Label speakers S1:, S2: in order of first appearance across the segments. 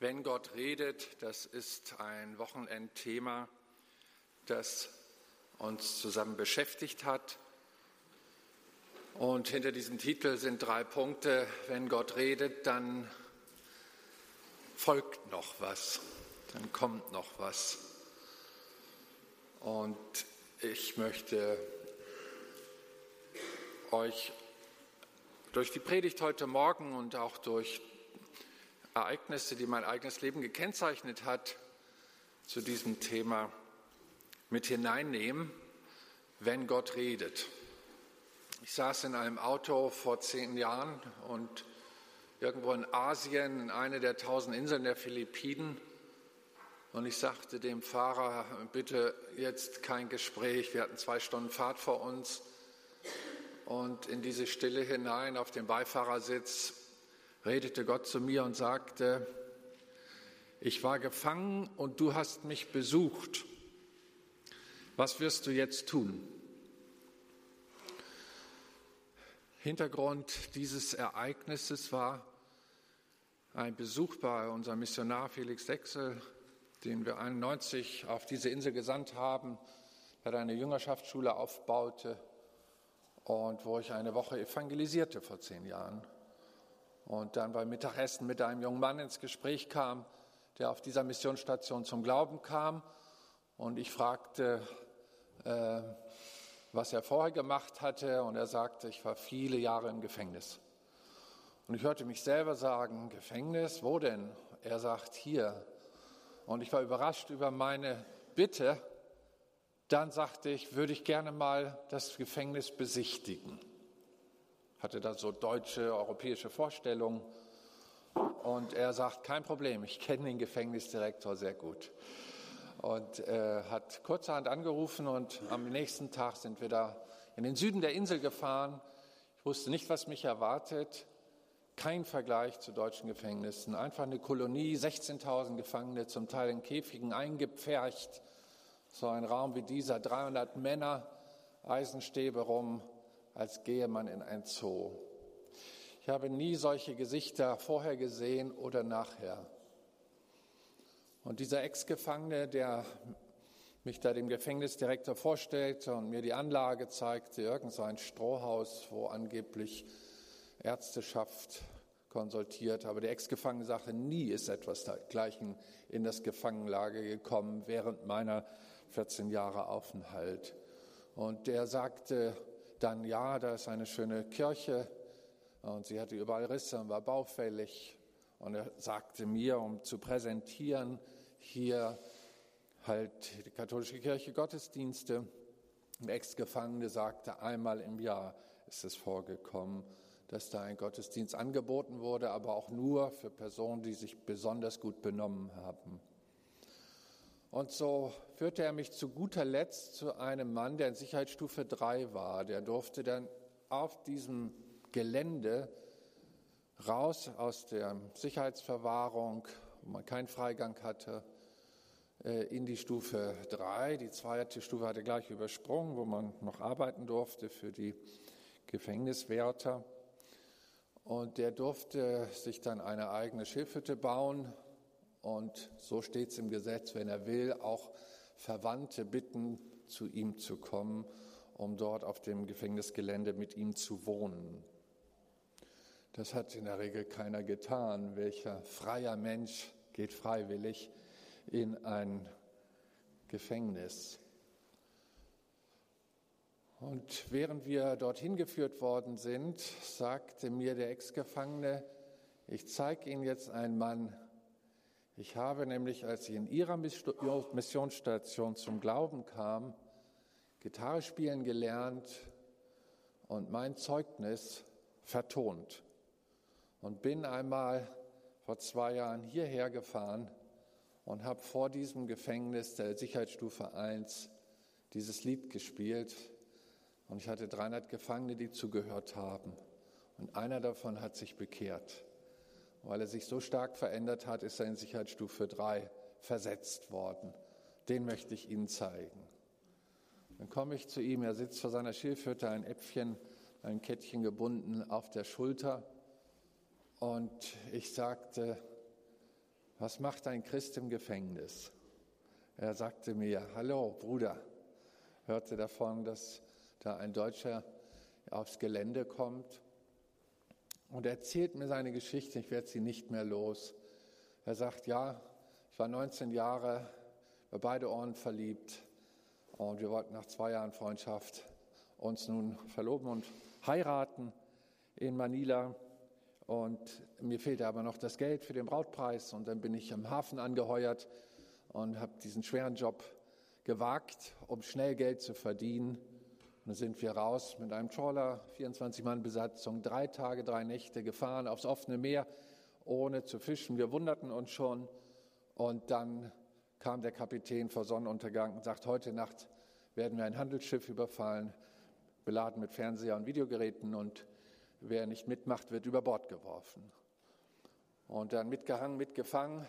S1: Wenn Gott redet, das ist ein Wochenendthema, das uns zusammen beschäftigt hat. Und hinter diesem Titel sind 3 Punkte. Wenn Gott redet, dann folgt noch was, dann kommt noch was. Und ich möchte euch durch die Predigt heute Morgen und auch durch Ereignisse, die mein eigenes Leben gekennzeichnet hat, zu diesem Thema mit hineinnehmen, wenn Gott redet. Ich saß in einem Auto vor 10 Jahren und irgendwo in Asien, in einer der 1000 Inseln der Philippinen, und ich sagte dem Fahrer, bitte jetzt kein Gespräch, wir hatten 2 Stunden Fahrt vor uns, und in diese Stille hinein auf dem Beifahrersitz redete Gott zu mir und sagte: Ich war gefangen und du hast mich besucht. Was wirst du jetzt tun? Hintergrund dieses Ereignisses war ein Besuch bei unserem Missionar Felix Sechsel, den wir 1991 auf diese Insel gesandt haben, der eine Jüngerschaftsschule aufbaute und wo ich eine Woche evangelisierte vor 10 Jahren. Und dann beim Mittagessen mit einem jungen Mann ins Gespräch kam, der auf dieser Missionsstation zum Glauben kam. Und ich fragte, was er vorher gemacht hatte. Und er sagte, ich war viele Jahre im Gefängnis. Und ich hörte mich selber sagen, Gefängnis, wo denn? Er sagt, hier. Und ich war überrascht über meine Bitte. Dann sagte ich, würde ich gerne mal das Gefängnis besichtigen. Hatte da so deutsche, europäische Vorstellungen. Und er sagt, kein Problem, ich kenne den Gefängnisdirektor sehr gut. Und hat kurzerhand angerufen und am nächsten Tag sind wir da in den Süden der Insel gefahren. Ich wusste nicht, was mich erwartet. Kein Vergleich zu deutschen Gefängnissen. Einfach eine Kolonie, 16.000 Gefangene, zum Teil in Käfigen eingepfercht. So ein Raum wie dieser, 300 Männer, Eisenstäbe rum, als gehe man in ein Zoo. Ich habe nie solche Gesichter vorher gesehen oder nachher. Und dieser Ex-Gefangene, der mich da dem Gefängnisdirektor vorstellte und mir die Anlage zeigte, irgend so ein Strohhaus, wo angeblich Ärzteschaft konsultiert. Aber der Ex-Gefangene sagte, nie ist etwas dergleichen in das Gefangenlager gekommen während meiner 14 Jahre Aufenthalt. Und der sagte dann, ja, da ist eine schöne Kirche und sie hatte überall Risse und war baufällig. Und er sagte mir, um zu präsentieren, hier halt die katholische Kirche Gottesdienste. Der Ex-Gefangene sagte, einmal im Jahr ist es vorgekommen, dass da ein Gottesdienst angeboten wurde, aber auch nur für Personen, die sich besonders gut benommen haben. Und so führte er mich zu guter Letzt zu einem Mann, der in Sicherheitsstufe 3 war. Der durfte dann auf diesem Gelände raus aus der Sicherheitsverwahrung, wo man keinen Freigang hatte, in die Stufe 3. Die 2. Stufe hatte gleich übersprungen, wo man noch arbeiten durfte für die Gefängniswärter. Und der durfte sich dann eine eigene Schilfhütte bauen. Und so steht es im Gesetz, wenn er will, auch Verwandte bitten, zu ihm zu kommen, um dort auf dem Gefängnisgelände mit ihm zu wohnen. Das hat in der Regel keiner getan. Welcher freier Mensch geht freiwillig in ein Gefängnis? Und während wir dorthin geführt worden sind, sagte mir der Ex-Gefangene, ich zeige Ihnen jetzt einen Mann. Ich habe nämlich, als ich in Ihrer Missionsstation zum Glauben kam, Gitarre spielen gelernt und mein Zeugnis vertont. Und bin einmal vor 2 Jahren hierher gefahren und habe vor diesem Gefängnis der Sicherheitsstufe 1 dieses Lied gespielt. Und ich hatte 300 Gefangene, die zugehört haben. Und einer davon hat sich bekehrt. Weil er sich so stark verändert hat, ist er in Sicherheitsstufe 3 versetzt worden. Den möchte ich Ihnen zeigen. Dann komme ich zu ihm, er sitzt vor seiner Schilfhütte, ein Äpfchen, ein Kettchen gebunden auf der Schulter. Und ich sagte, was macht ein Christ im Gefängnis? Er sagte mir, hallo Bruder, hörte davon, dass da ein Deutscher aufs Gelände kommt und erzählt mir seine Geschichte, ich werde sie nicht mehr los. Er sagt, ja, ich war 19 Jahre, wir beide Ohren verliebt und wir wollten nach 2 Jahren Freundschaft uns nun verloben und heiraten in Manila. Und mir fehlte aber noch das Geld für den Brautpreis und dann bin ich am Hafen angeheuert und habe diesen schweren Job gewagt, um schnell Geld zu verdienen. Und dann sind wir raus mit einem Trawler, 24-Mann-Besatzung, 3 Tage, 3 Nächte gefahren aufs offene Meer, ohne zu fischen. Wir wunderten uns schon und dann kam der Kapitän vor Sonnenuntergang und sagt, heute Nacht werden wir ein Handelsschiff überfallen, beladen mit Fernseher und Videogeräten und wer nicht mitmacht, wird über Bord geworfen. Und dann mitgehangen, mitgefangen,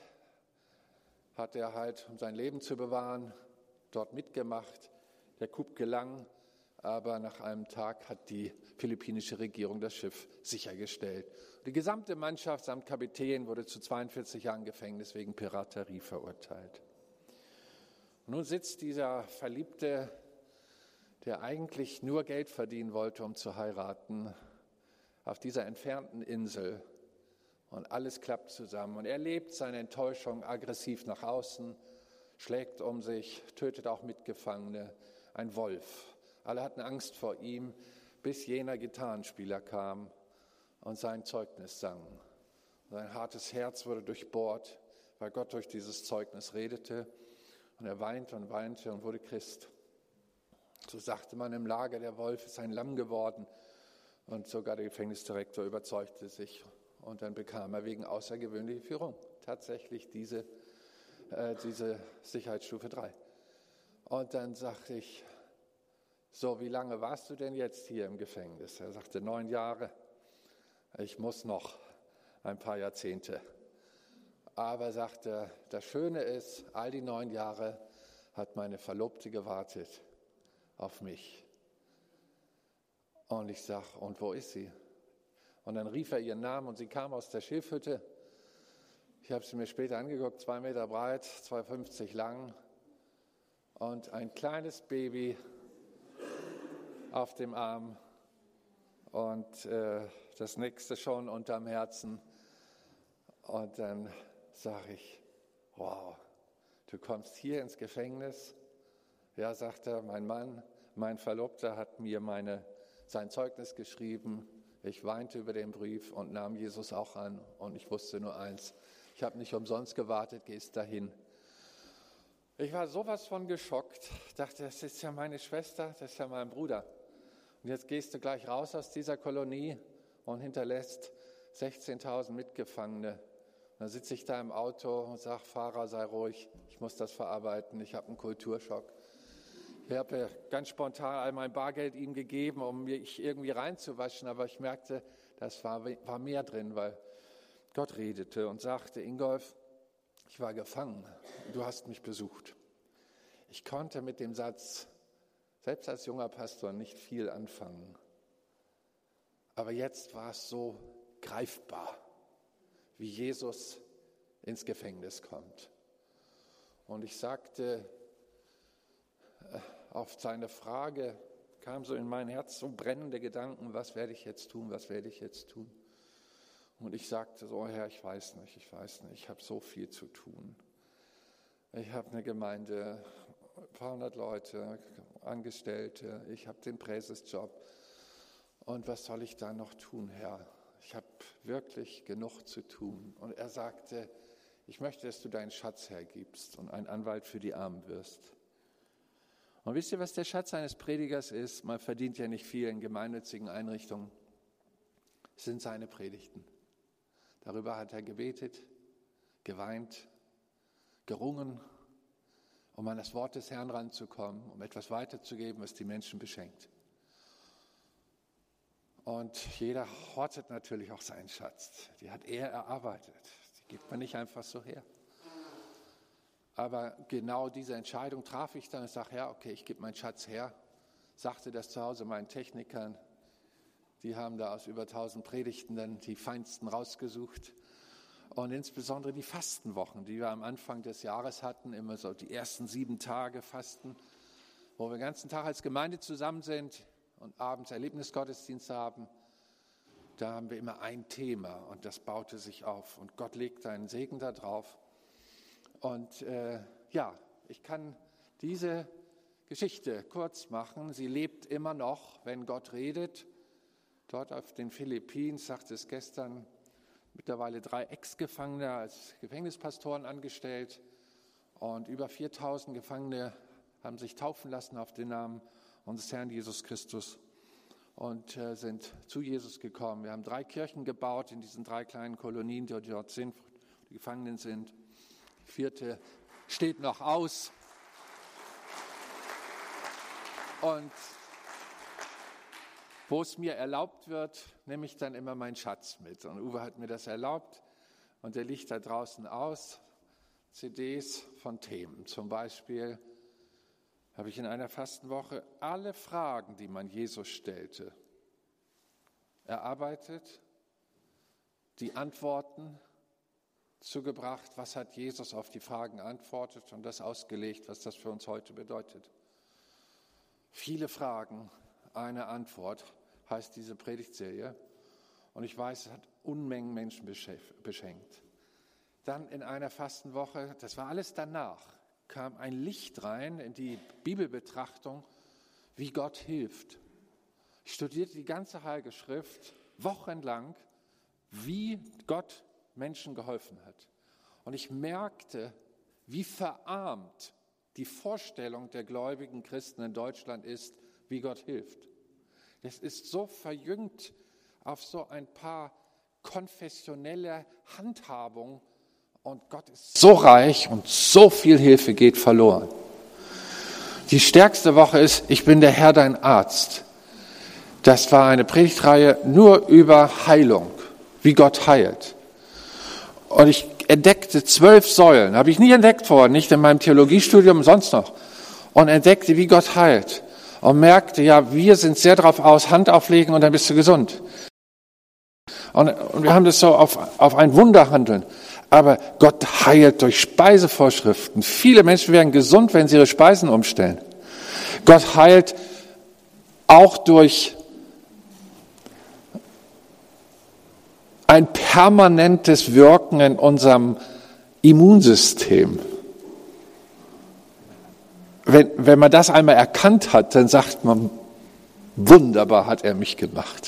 S1: hat er halt, um sein Leben zu bewahren, dort mitgemacht. Der Coup gelang, aber nach einem Tag hat die philippinische Regierung das Schiff sichergestellt. Die gesamte Mannschaft samt Kapitän wurde zu 42 Jahren Gefängnis wegen Piraterie verurteilt. Und nun sitzt dieser Verliebte, der eigentlich nur Geld verdienen wollte, um zu heiraten, auf dieser entfernten Insel und alles klappt zusammen. Und er lebt seine Enttäuschung aggressiv nach außen, schlägt um sich, tötet auch Mitgefangene, ein Wolf. Alle hatten Angst vor ihm, bis jener Gitarrenspieler kam und sein Zeugnis sang. Sein hartes Herz wurde durchbohrt, weil Gott durch dieses Zeugnis redete. Und er weinte und weinte und wurde Christ. So sagte man im Lager, der Wolf ist ein Lamm geworden. Und sogar der Gefängnisdirektor überzeugte sich. Und dann bekam er wegen außergewöhnlicher Führung tatsächlich diese Sicherheitsstufe 3. Und dann sagte ich, so, wie lange warst du denn jetzt hier im Gefängnis? Er sagte, 9 Jahre. Ich muss noch ein paar Jahrzehnte. Aber sagte, das Schöne ist, all die 9 Jahre hat meine Verlobte gewartet auf mich. Und ich sage, und wo ist sie? Und dann rief er ihren Namen und sie kam aus der Schilfhütte. Ich habe sie mir später angeguckt, 2 Meter breit, 2,50 lang und ein kleines Baby auf dem Arm und das nächste schon unterm Herzen. Und dann sage ich, wow, du kommst hier ins Gefängnis? Ja, sagt er, mein Mann, mein Verlobter hat mir sein Zeugnis geschrieben. Ich weinte über den Brief und nahm Jesus auch an. Und ich wusste nur eins, ich habe nicht umsonst gewartet, gehst dahin. Ich war sowas von geschockt, dachte, das ist ja meine Schwester, das ist ja mein Bruder. Und jetzt gehst du gleich raus aus dieser Kolonie und hinterlässt 16.000 Mitgefangene. Und dann sitze ich da im Auto und sage, Fahrer, sei ruhig, ich muss das verarbeiten, ich habe einen Kulturschock. Ich habe ganz spontan all mein Bargeld ihm gegeben, um mich irgendwie reinzuwaschen, aber ich merkte, das war mehr drin, weil Gott redete und sagte, Ingolf, ich war gefangen, du hast mich besucht. Ich konnte mit dem Satz, selbst als junger Pastor, nicht viel anfangen. Aber jetzt war es so greifbar, wie Jesus ins Gefängnis kommt. Und ich sagte, auf seine Frage kam so in mein Herz so brennende Gedanken, was werde ich jetzt tun, was werde ich jetzt tun? Und ich sagte so, Herr, ich weiß nicht, ich habe so viel zu tun. Ich habe eine Gemeinde, ein paar hundert Leute, Angestellte, ich habe den Präsesjob. Und was soll ich da noch tun, Herr? Ich habe wirklich genug zu tun. Und er sagte, ich möchte, dass du deinen Schatz hergibst und ein Anwalt für die Armen wirst. Und wisst ihr, was der Schatz eines Predigers ist? Man verdient ja nicht viel in gemeinnützigen Einrichtungen. Es sind seine Predigten. Darüber hat er gebetet, geweint, gerungen, um an das Wort des Herrn ranzukommen, um etwas weiterzugeben, was die Menschen beschenkt. Und jeder hortet natürlich auch seinen Schatz. Die hat er erarbeitet. Die gibt man nicht einfach so her. Aber genau diese Entscheidung traf ich dann und sage, ja, okay, ich gebe meinen Schatz her. Sagte das zu Hause meinen Technikern. Die haben da aus über 1000 Predigten dann die feinsten rausgesucht. Und insbesondere die Fastenwochen, die wir am Anfang des Jahres hatten, immer so die ersten 7 Tage Fasten, wo wir den ganzen Tag als Gemeinde zusammen sind und abends Erlebnisgottesdienste haben. Da haben wir immer ein Thema und das baute sich auf und Gott legte einen Segen da drauf. Und ich kann diese Geschichte kurz machen. Sie lebt immer noch, wenn Gott redet. Dort auf den Philippinen, sagte es gestern, mittlerweile 3 Ex-Gefangene als Gefängnispastoren angestellt und über 4.000 Gefangene haben sich taufen lassen auf den Namen unseres Herrn Jesus Christus und sind zu Jesus gekommen. Wir haben 3 Kirchen gebaut in diesen 3 kleinen Kolonien, die dort sind, wo die Gefangenen sind. Die 4. steht noch aus. Und wo es mir erlaubt wird, nehme ich dann immer meinen Schatz mit. Und Uwe hat mir das erlaubt und der liegt da draußen aus. CDs von Themen. Zum Beispiel habe ich in einer Fastenwoche alle Fragen, die man Jesus stellte, erarbeitet, die Antworten zugebracht, was hat Jesus auf die Fragen geantwortet und das ausgelegt, was das für uns heute bedeutet. Viele Fragen, eine Antwort, heißt diese Predigtserie. Und ich weiß, es hat Unmengen Menschen beschenkt. Dann in einer Fastenwoche, das war alles danach, kam ein Licht rein in die Bibelbetrachtung, wie Gott hilft. Ich studierte die ganze Heilige Schrift wochenlang, wie Gott Menschen geholfen hat. Und ich merkte, wie verarmt die Vorstellung der gläubigen Christen in Deutschland ist, wie Gott hilft. Es ist so verjüngt auf so ein paar konfessionelle Handhabungen und Gott ist so reich und so viel Hilfe geht verloren. Die stärkste Woche ist, ich bin der Herr, dein Arzt. Das war eine Predigtreihe nur über Heilung, wie Gott heilt. Und ich entdeckte 12 Säulen, habe ich nie entdeckt vorher, nicht in meinem Theologiestudium, sonst noch. Und entdeckte, wie Gott heilt. Und merkte, ja, wir sind sehr darauf aus, Hand auflegen und dann bist du gesund. Und wir haben das so auf ein Wunder handeln. Aber Gott heilt durch Speisevorschriften. Viele Menschen werden gesund, wenn sie ihre Speisen umstellen. Gott heilt auch durch ein permanentes Wirken in unserem Immunsystem. Wenn man das einmal erkannt hat, dann sagt man, wunderbar hat er mich gemacht.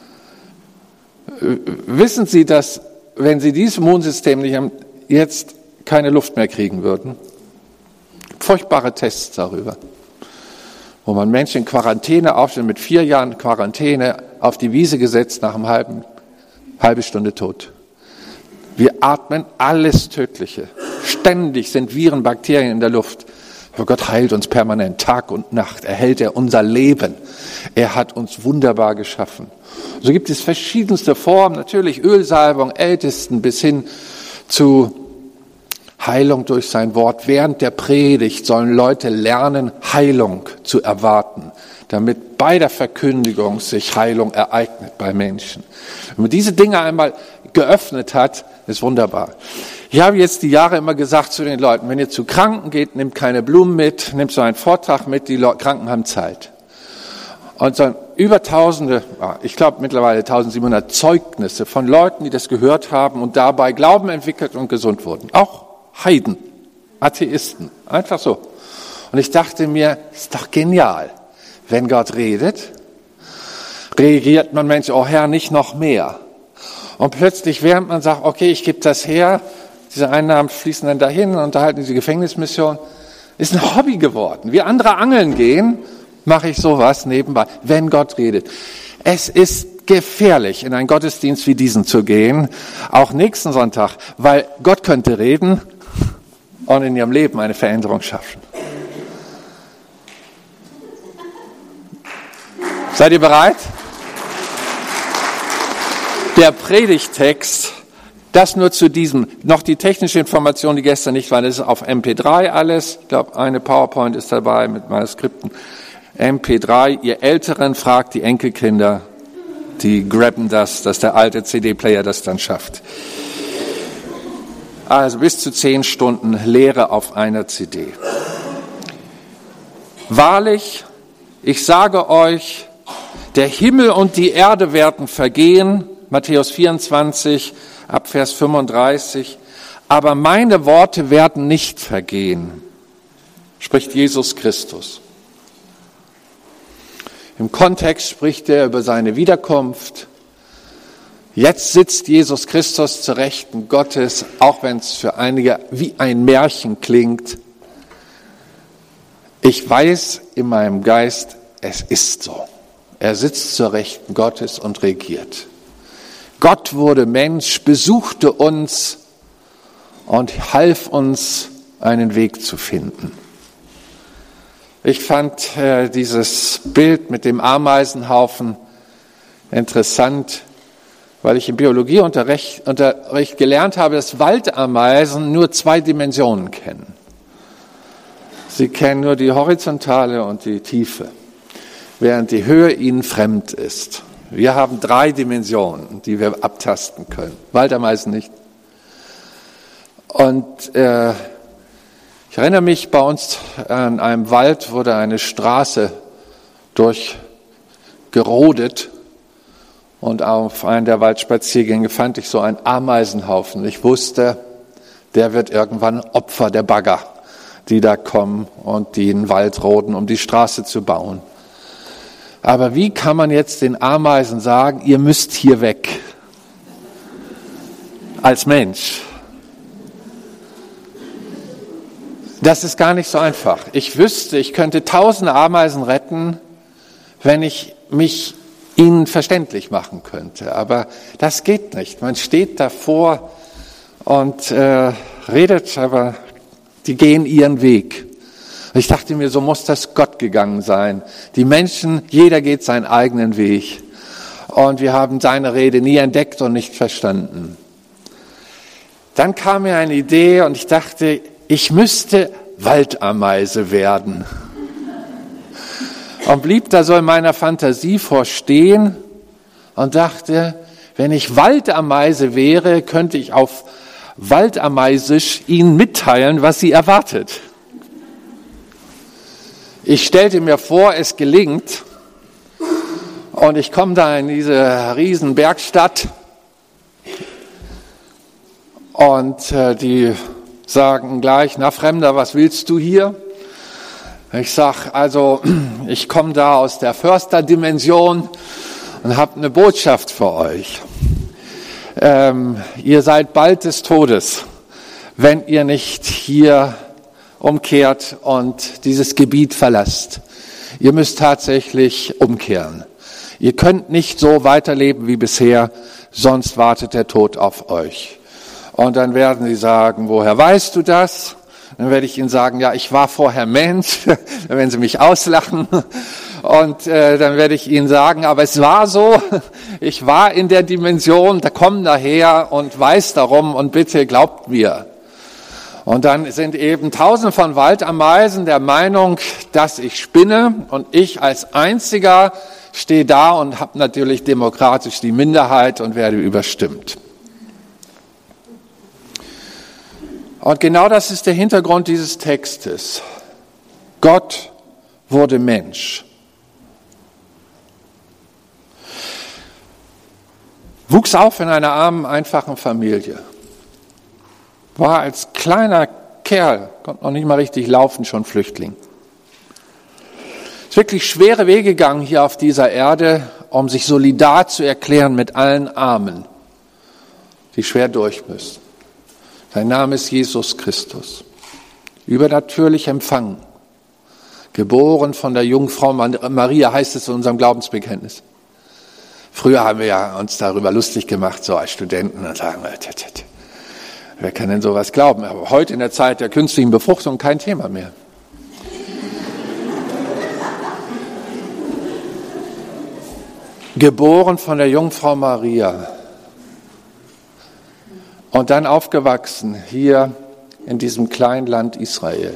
S1: Wissen Sie, dass, wenn Sie dieses Immunsystem nicht haben, jetzt keine Luft mehr kriegen würden? Furchtbare Tests darüber, wo man Menschen in Quarantäne aufstellt, mit 4 Jahren Quarantäne auf die Wiese gesetzt, nach einem halbe Stunde tot. Wir atmen alles Tödliche. Ständig sind Viren, Bakterien in der Luft. Aber Gott heilt uns permanent, Tag und Nacht, erhält er unser Leben. Er hat uns wunderbar geschaffen. So gibt es verschiedenste Formen, natürlich Ölsalbung, Ältesten bis hin zu Heilung durch sein Wort. Während der Predigt sollen Leute lernen, Heilung zu erwarten, damit bei der Verkündigung sich Heilung ereignet bei Menschen. Wenn man diese Dinge einmal geöffnet hat, ist wunderbar. Ich habe jetzt die Jahre immer gesagt zu den Leuten, wenn ihr zu Kranken geht, nehmt keine Blumen mit, nehmt so einen Vortrag mit, die Kranken haben Zeit. Und so über Tausende, ich glaube mittlerweile 1700 Zeugnisse von Leuten, die das gehört haben und dabei Glauben entwickelt und gesund wurden. Auch Heiden, Atheisten, einfach so. Und ich dachte mir, ist doch genial. Wenn Gott redet, reagiert man Mensch, oh Herr, nicht noch mehr. Und plötzlich, während man sagt, okay, ich gebe das her, diese Einnahmen fließen dann dahin und unterhalten diese Gefängnismission, ist ein Hobby geworden. Wie andere angeln gehen, mache ich sowas nebenbei, wenn Gott redet. Es ist gefährlich, in einen Gottesdienst wie diesen zu gehen, auch nächsten Sonntag, weil Gott könnte reden und in ihrem Leben eine Veränderung schaffen. Seid ihr bereit? Der Predigttext, das nur zu diesem, noch die technische Information, die gestern nicht war, das ist auf MP3 alles. Ich glaube, eine PowerPoint ist dabei mit Manuskripten. MP3, ihr Älteren fragt die Enkelkinder, die grabben das, dass der alte CD-Player das dann schafft. Also bis zu 10 Stunden Lehre auf einer CD. Wahrlich, ich sage euch, der Himmel und die Erde werden vergehen, Matthäus 24, ab Vers 35, aber meine Worte werden nicht vergehen, spricht Jesus Christus. Im Kontext spricht er über seine Wiederkunft. Jetzt sitzt Jesus Christus zur Rechten Gottes, auch wenn es für einige wie ein Märchen klingt. Ich weiß in meinem Geist, es ist so. Er sitzt zur Rechten Gottes und regiert. Gott wurde Mensch, besuchte uns und half uns, einen Weg zu finden. Ich fand dieses Bild mit dem Ameisenhaufen interessant, weil ich im Biologieunterricht gelernt habe, dass Waldameisen nur 2 Dimensionen kennen. Sie kennen nur die Horizontale und die Tiefe, während die Höhe ihnen fremd ist. Wir haben 3 Dimensionen, die wir abtasten können. Waldameisen nicht. Und ich erinnere mich, bei uns an einem Wald wurde eine Straße durchgerodet. Und auf einem der Waldspaziergänge fand ich so einen Ameisenhaufen. Ich wusste, der wird irgendwann Opfer der Bagger, die da kommen und die den Wald roden, um die Straße zu bauen. Aber wie kann man jetzt den Ameisen sagen, ihr müsst hier weg? Als Mensch. Das ist gar nicht so einfach. Ich wüsste, ich könnte 1000 Ameisen retten, wenn ich mich ihnen verständlich machen könnte. Aber das geht nicht. Man steht davor und redet, aber die gehen ihren Weg. Und ich dachte mir, so muss das Gott gegangen sein. Die Menschen, jeder geht seinen eigenen Weg. Und wir haben seine Rede nie entdeckt und nicht verstanden. Dann kam mir eine Idee und ich dachte, ich müsste Waldameise werden. Und blieb da so in meiner Fantasie vorstehen und dachte, wenn ich Waldameise wäre, könnte ich auf Waldameisisch ihnen mitteilen, was sie erwartet. Ich stellte mir vor, es gelingt und ich komme da in diese riesen Bergstadt und die sagen gleich, na Fremder, was willst du hier? Ich sag, also ich komme da aus der Försterdimension und habe eine Botschaft für euch. Ihr seid bald des Todes, wenn ihr nicht hier umkehrt und dieses Gebiet verlasst. Ihr müsst tatsächlich umkehren. Ihr könnt nicht so weiterleben wie bisher, sonst wartet der Tod auf euch. Und dann werden sie sagen, woher weißt du das? Dann werde ich ihnen sagen, ja, ich war vorher Mensch. Dann werden sie mich auslachen. Und dann werde ich ihnen sagen, aber es war so, ich war in der Dimension, da komm daher und weiß darum und bitte glaubt mir. Und dann sind eben Tausende von Waldameisen der Meinung, dass ich spinne und ich als Einziger stehe da und habe natürlich demokratisch die Minderheit und werde überstimmt. Und genau das ist der Hintergrund dieses Textes. Gott wurde Mensch. Wuchs auf in einer armen, einfachen Familie. War als kleiner Kerl, konnte noch nicht mal richtig laufen, schon Flüchtling. Ist wirklich schwere Wege gegangen hier auf dieser Erde, um sich solidar zu erklären mit allen Armen, die schwer durch müssen. Sein Name ist Jesus Christus. Übernatürlich empfangen. Geboren von der Jungfrau Maria, heißt es in unserem Glaubensbekenntnis. Früher haben wir ja uns darüber lustig gemacht, so als Studenten, und sagen, wer kann denn sowas glauben? Aber heute in der Zeit der künstlichen Befruchtung kein Thema mehr. Geboren von der Jungfrau Maria. Und dann aufgewachsen hier in diesem kleinen Land Israel.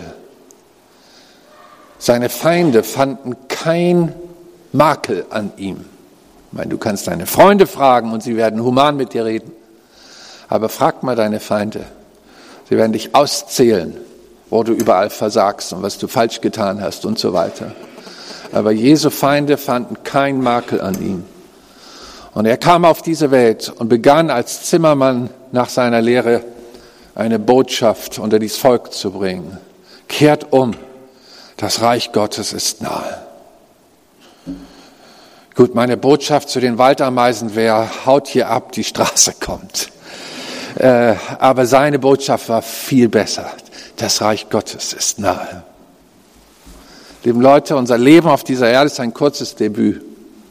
S1: Seine Feinde fanden kein Makel an ihm. Ich meine, du kannst deine Freunde fragen und sie werden human mit dir reden. Aber frag mal deine Feinde. Sie werden dich auszählen, wo du überall versagst und was du falsch getan hast und so weiter. Aber Jesu Feinde fanden keinen Makel an ihm. Und er kam auf diese Welt und begann als Zimmermann nach seiner Lehre eine Botschaft unter dieses Volk zu bringen. Kehrt um, das Reich Gottes ist nahe. Gut, meine Botschaft zu den Waldameisen wäre, haut hier ab, die Straße kommt. Aber seine Botschaft war viel besser. Das Reich Gottes ist nahe. Liebe Leute, unser Leben auf dieser Erde ist ein kurzes Debüt.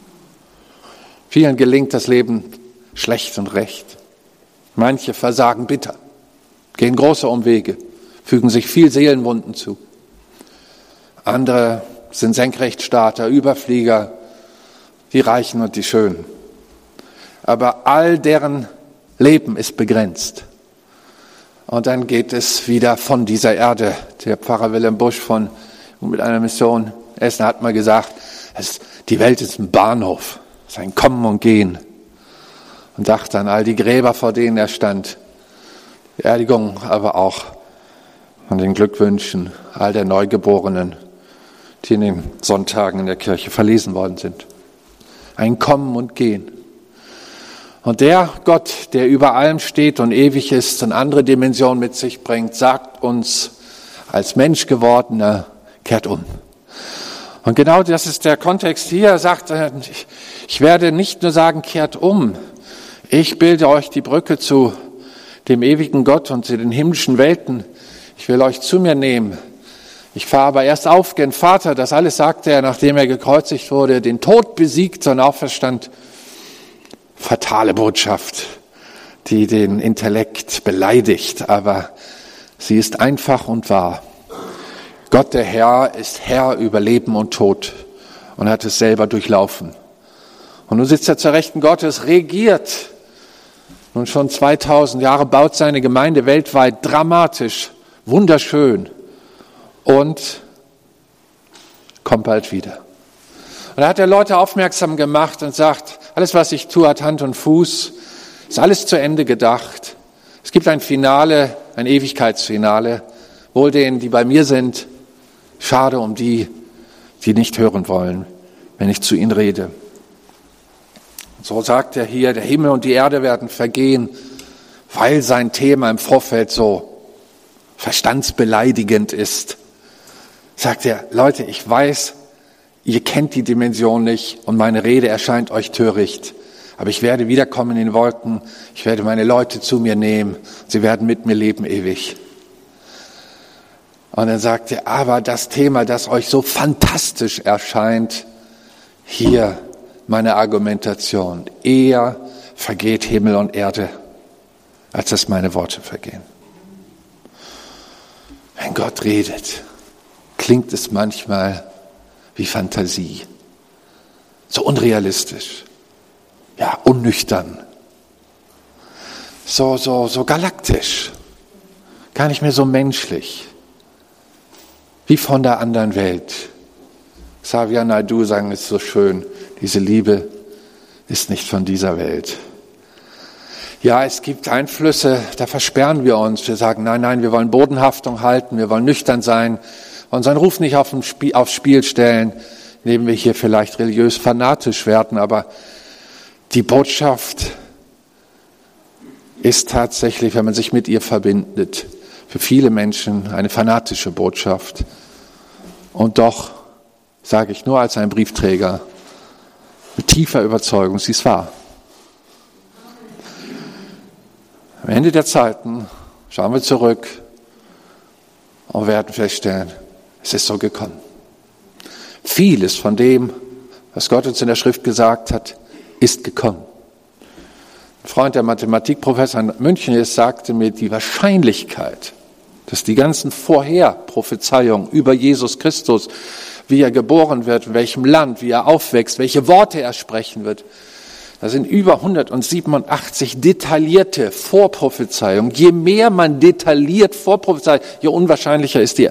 S1: Vielen gelingt das Leben schlecht und recht. Manche versagen bitter, gehen große Umwege, fügen sich viel Seelenwunden zu. Andere sind Senkrechtstarter, Überflieger, die Reichen und die Schönen. Aber all deren Leben ist begrenzt. Und dann geht es wieder von dieser Erde. Der Pfarrer Wilhelm Busch mit einer Mission Essen hat mal gesagt, die Welt ist ein Bahnhof, es ist ein Kommen und Gehen. Und dachte an all die Gräber, vor denen er stand. Beerdigung, aber auch an den Glückwünschen all der Neugeborenen, die in den Sonntagen in der Kirche verlesen worden sind. Ein Kommen und Gehen. Und der Gott, der über allem steht und ewig ist und andere Dimensionen mit sich bringt, sagt uns als Mensch gewordener, kehrt um. Und genau das ist der Kontext hier. Er sagt, ich werde nicht nur sagen, kehrt um. Ich bilde euch die Brücke zu dem ewigen Gott und zu den himmlischen Welten. Ich will euch zu mir nehmen. Ich fahre aber erst auf, gen Vater. Das alles sagte er, nachdem er gekreuzigt wurde, den Tod besiegt und auferstand. Fatale Botschaft, die den Intellekt beleidigt, aber sie ist einfach und wahr. Gott, der Herr, ist Herr über Leben und Tod und hat es selber durchlaufen. Und nun sitzt er zur Rechten Gottes, regiert. Nun schon 2000 Jahre, baut seine Gemeinde weltweit dramatisch, wunderschön und kommt bald wieder. Und da hat er Leute aufmerksam gemacht und sagt, alles, was ich tue, hat Hand und Fuß, ist alles zu Ende gedacht. Es gibt ein Finale, ein Ewigkeitsfinale, wohl denen, die bei mir sind, schade um die, die nicht hören wollen, wenn ich zu ihnen rede. Und so sagt er hier, der Himmel und die Erde werden vergehen, weil sein Thema im Vorfeld so verstandsbeleidigend ist. Sagt er, Leute, ich weiß, ihr kennt die Dimension nicht und meine Rede erscheint euch töricht. Aber ich werde wiederkommen in den Wolken, ich werde meine Leute zu mir nehmen, sie werden mit mir leben ewig. Und dann sagt er, aber das Thema, das euch so fantastisch erscheint, hier meine Argumentation. Eher vergeht Himmel und Erde, als dass meine Worte vergehen. Wenn Gott redet, klingt es manchmal wie Fantasie. So unrealistisch. Ja, unnüchtern. So galaktisch. Gar nicht mehr so menschlich. Wie von der anderen Welt. Xavier Naidoo sang es so schön, diese Liebe ist nicht von dieser Welt. Ja, es gibt Einflüsse, da versperren wir uns. Wir sagen, nein, wir wollen Bodenhaftung halten, wir wollen nüchtern sein, unseren Ruf nicht aufs Spiel stellen, indem wir hier vielleicht religiös fanatisch werden, aber die Botschaft ist tatsächlich, wenn man sich mit ihr verbindet, für viele Menschen eine fanatische Botschaft. Und doch, sage ich nur als ein Briefträger, mit tiefer Überzeugung, sie ist wahr. Am Ende der Zeiten schauen wir zurück und werden feststellen, es ist so gekommen. Vieles von dem, was Gott uns in der Schrift gesagt hat, ist gekommen. Ein Freund, der Mathematikprofessor in München ist, sagte mir, die Wahrscheinlichkeit, dass die ganzen Vorherprophezeiungen über Jesus Christus, wie er geboren wird, in welchem Land, wie er aufwächst, welche Worte er sprechen wird, da sind über 187 detaillierte Vorprophezeiungen. Je mehr man detailliert vorprophezeit, je unwahrscheinlicher ist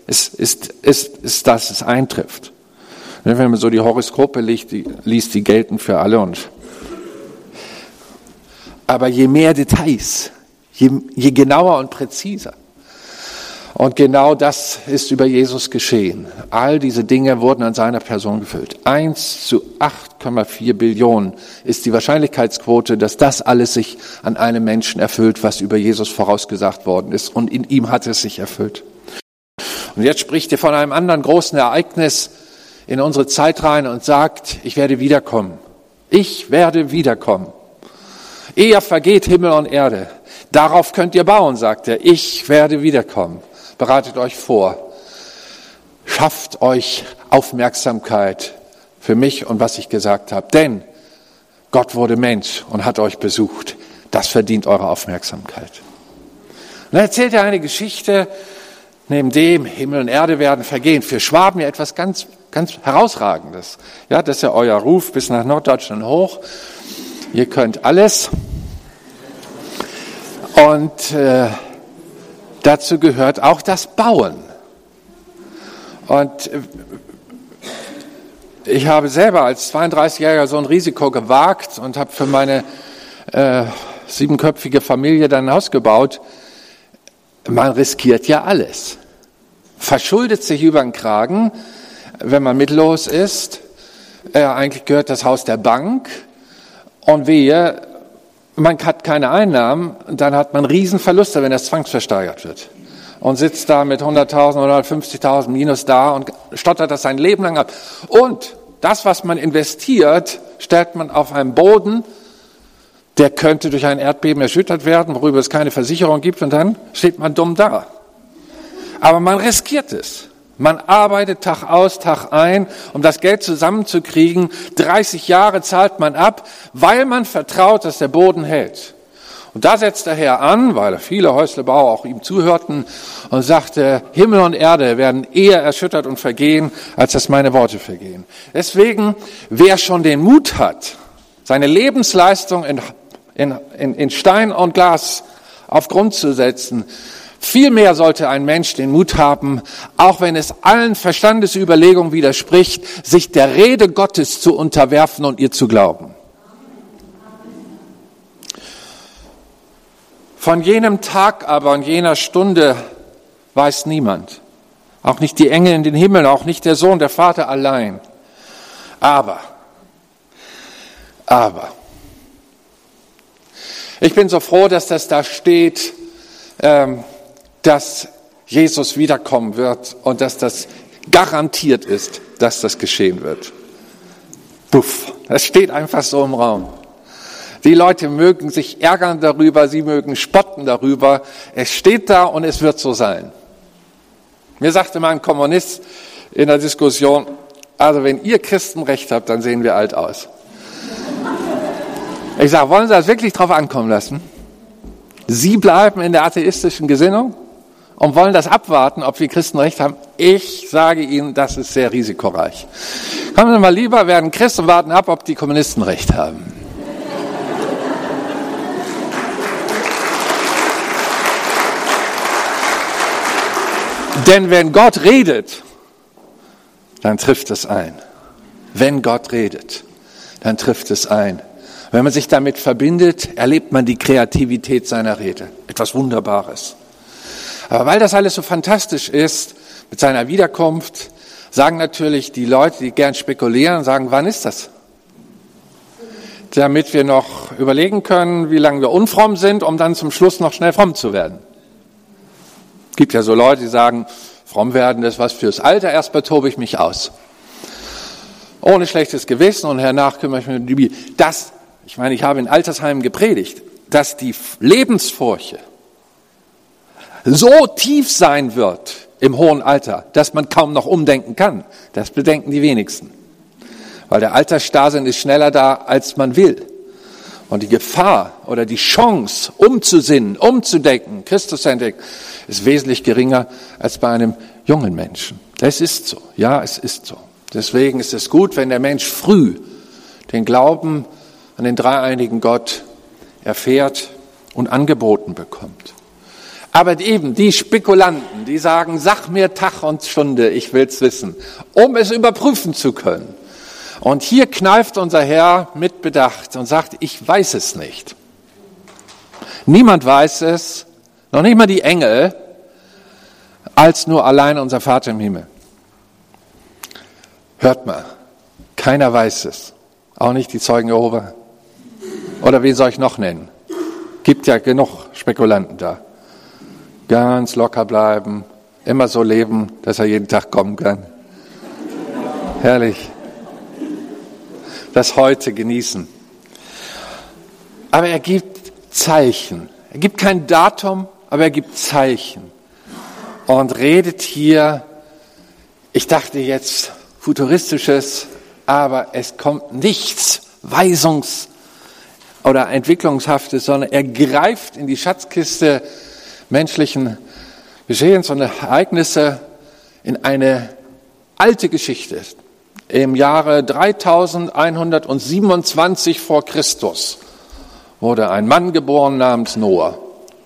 S1: dass es eintrifft. Wenn man so die Horoskope liest, die gelten für alle. Aber je mehr Details, je genauer und präziser. Und genau das ist über Jesus geschehen. All diese Dinge wurden an seiner Person gefüllt. 1:8,4 Billionen ist die Wahrscheinlichkeitsquote, dass das alles sich an einem Menschen erfüllt, was über Jesus vorausgesagt worden ist. Und in ihm hat es sich erfüllt. Und jetzt spricht er von einem anderen großen Ereignis in unsere Zeit rein und sagt, ich werde wiederkommen. Ich werde wiederkommen. Eher vergeht Himmel und Erde. Darauf könnt ihr bauen, sagt er. Ich werde wiederkommen. Bereitet euch vor. Schafft euch Aufmerksamkeit für mich und was ich gesagt habe. Denn Gott wurde Mensch und hat euch besucht. Das verdient eure Aufmerksamkeit. Und dann erzählt er eine Geschichte, neben dem Himmel und Erde werden vergehen. Für Schwaben ja etwas ganz Herausragendes. Ja, das ist ja euer Ruf bis nach Norddeutschland hoch. Ihr könnt alles. Und dazu gehört auch das Bauen. Und ich habe selber als 32-Jähriger so ein Risiko gewagt und habe für meine 7-köpfige Familie dann ein Haus gebaut. Man riskiert ja alles. Verschuldet sich über den Kragen, wenn man mittellos ist. Eigentlich gehört das Haus der Bank. Und wehe, man hat keine Einnahmen, dann hat man Riesenverluste, wenn das zwangsversteigert wird. Und sitzt da mit 100.000 oder 150.000 Minus da und stottert das sein Leben lang ab. Und das, was man investiert, stellt man auf einen Boden, der könnte durch ein Erdbeben erschüttert werden, worüber es keine Versicherung gibt, und dann steht man dumm da. Aber man riskiert es. Man arbeitet Tag aus, Tag ein, um das Geld zusammenzukriegen. 30 Jahre zahlt man ab, weil man vertraut, dass der Boden hält. Und da setzt der Herr an, weil viele Häuslebauer auch ihm zuhörten, und sagte, Himmel und Erde werden eher erschüttert und vergehen, als dass meine Worte vergehen. Deswegen, wer schon den Mut hat, seine Lebensleistung in Stein und Glas auf Grund zu setzen, vielmehr sollte ein Mensch den Mut haben, auch wenn es allen Verstandesüberlegungen widerspricht, sich der Rede Gottes zu unterwerfen und ihr zu glauben. Von jenem Tag aber und jener Stunde weiß niemand, auch nicht die Engel in den Himmel, auch nicht der Sohn, der Vater allein. Aber, ich bin so froh, dass das da steht, dass Jesus wiederkommen wird und dass das garantiert ist, dass das geschehen wird. Puff, das steht einfach so im Raum. Die Leute mögen sich ärgern darüber, sie mögen spotten darüber. Es steht da und es wird so sein. Mir sagte mal ein Kommunist in der Diskussion, also wenn ihr Christen recht habt, dann sehen wir alt aus. Ich sage, wollen Sie das wirklich drauf ankommen lassen? Sie bleiben in der atheistischen Gesinnung und wollen das abwarten, ob wir Christen recht haben. Ich sage Ihnen, das ist sehr risikoreich. Kommen Sie mal lieber, werden Christen und warten ab, ob die Kommunisten recht haben. Denn wenn Gott redet, dann trifft es ein. Wenn Gott redet, dann trifft es ein. Wenn man sich damit verbindet, erlebt man die Kreativität seiner Rede. Etwas Wunderbares. Aber weil das alles so fantastisch ist, mit seiner Wiederkunft, sagen natürlich die Leute, die gern spekulieren, sagen, wann ist das? Damit wir noch überlegen können, wie lange wir unfromm sind, um dann zum Schluss noch schnell fromm zu werden. Es gibt ja so Leute, die sagen, fromm werden ist was fürs Alter, erstmal tobe ich mich aus. Ohne schlechtes Gewissen und hernach kümmere ich mich um die Bibel. Ich habe in Altersheimen gepredigt, dass die Lebensfurche so tief sein wird im hohen Alter, dass man kaum noch umdenken kann. Das bedenken die wenigsten. Weil der Altersstarrsinn ist schneller da, als man will. Und die Gefahr oder die Chance, umzusinnen, umzudenken, Christus zu entdecken, ist wesentlich geringer als bei einem jungen Menschen. Das ist so. Ja, es ist so. Deswegen ist es gut, wenn der Mensch früh den Glauben an den dreieinigen Gott erfährt und angeboten bekommt. Aber eben die Spekulanten, die sagen, sag mir Tag und Stunde, ich will's wissen, um es überprüfen zu können. Und hier kneift unser Herr mit Bedacht und sagt, ich weiß es nicht. Niemand weiß es, noch nicht mal die Engel, als nur allein unser Vater im Himmel. Hört mal, keiner weiß es, auch nicht die Zeugen Jehova. Oder wen soll ich noch nennen? Gibt ja genug Spekulanten da. Ganz locker bleiben, immer so leben, dass er jeden Tag kommen kann. Herrlich. Das Heute genießen. Aber er gibt Zeichen. Er gibt kein Datum, aber er gibt Zeichen. Und redet hier, ich dachte jetzt Futuristisches, aber es kommt nichts Weisungs- oder Entwicklungshaftes, sondern er greift in die Schatzkiste menschlichen Geschehens und Ereignisse in eine alte Geschichte. Im Jahre 3127 vor Christus wurde ein Mann geboren namens Noah.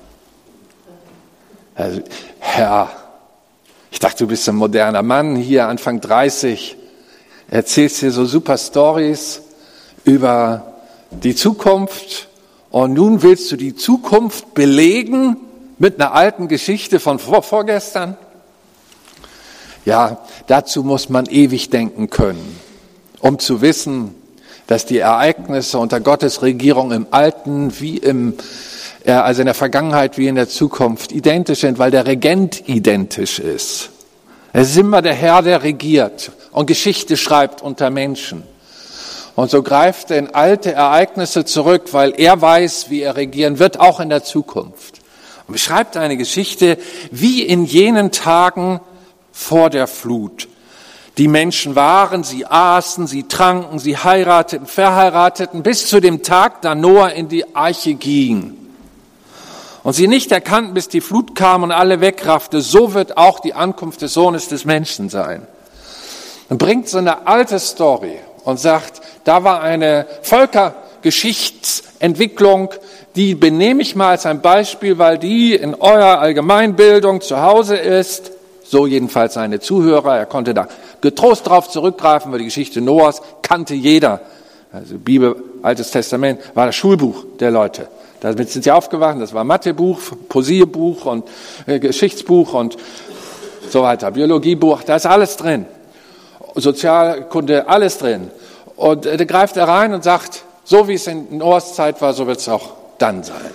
S1: Herr, ich dachte, du bist ein moderner Mann, hier Anfang 30, erzählst hier so super Stories über die Zukunft und nun willst du die Zukunft belegen mit einer alten Geschichte von vorgestern? Ja, dazu muss man ewig denken können, um zu wissen, dass die Ereignisse unter Gottes Regierung im Alten wie also in der Vergangenheit wie in der Zukunft identisch sind, weil der Regent identisch ist. Es ist immer der Herr, der regiert und Geschichte schreibt unter Menschen. Und so greift er in alte Ereignisse zurück, weil er weiß, wie er regieren wird, auch in der Zukunft. Und beschreibt eine Geschichte wie in jenen Tagen vor der Flut. Die Menschen waren, sie aßen, sie tranken, sie heirateten, verheirateten, bis zu dem Tag, da Noah in die Arche ging. Und sie nicht erkannten, bis die Flut kam und alle wegraffte, so wird auch die Ankunft des Sohnes des Menschen sein. Und bringt so eine alte Story und sagt, da war eine Völkergeschichtsentwicklung, die benehme ich mal als ein Beispiel, weil die in eurer Allgemeinbildung zu Hause ist. So jedenfalls seine Zuhörer. Er konnte da getrost drauf zurückgreifen, weil die Geschichte Noahs kannte jeder. Also Bibel, Altes Testament, war das Schulbuch der Leute. Damit sind sie aufgewacht. Das war Mathebuch, Poesiebuch und Geschichtsbuch und so weiter. Biologiebuch, da ist alles drin. Sozialkunde, alles drin. Und da greift er rein und sagt, so wie es in Noahs Zeit war, so wird es auch dann sein.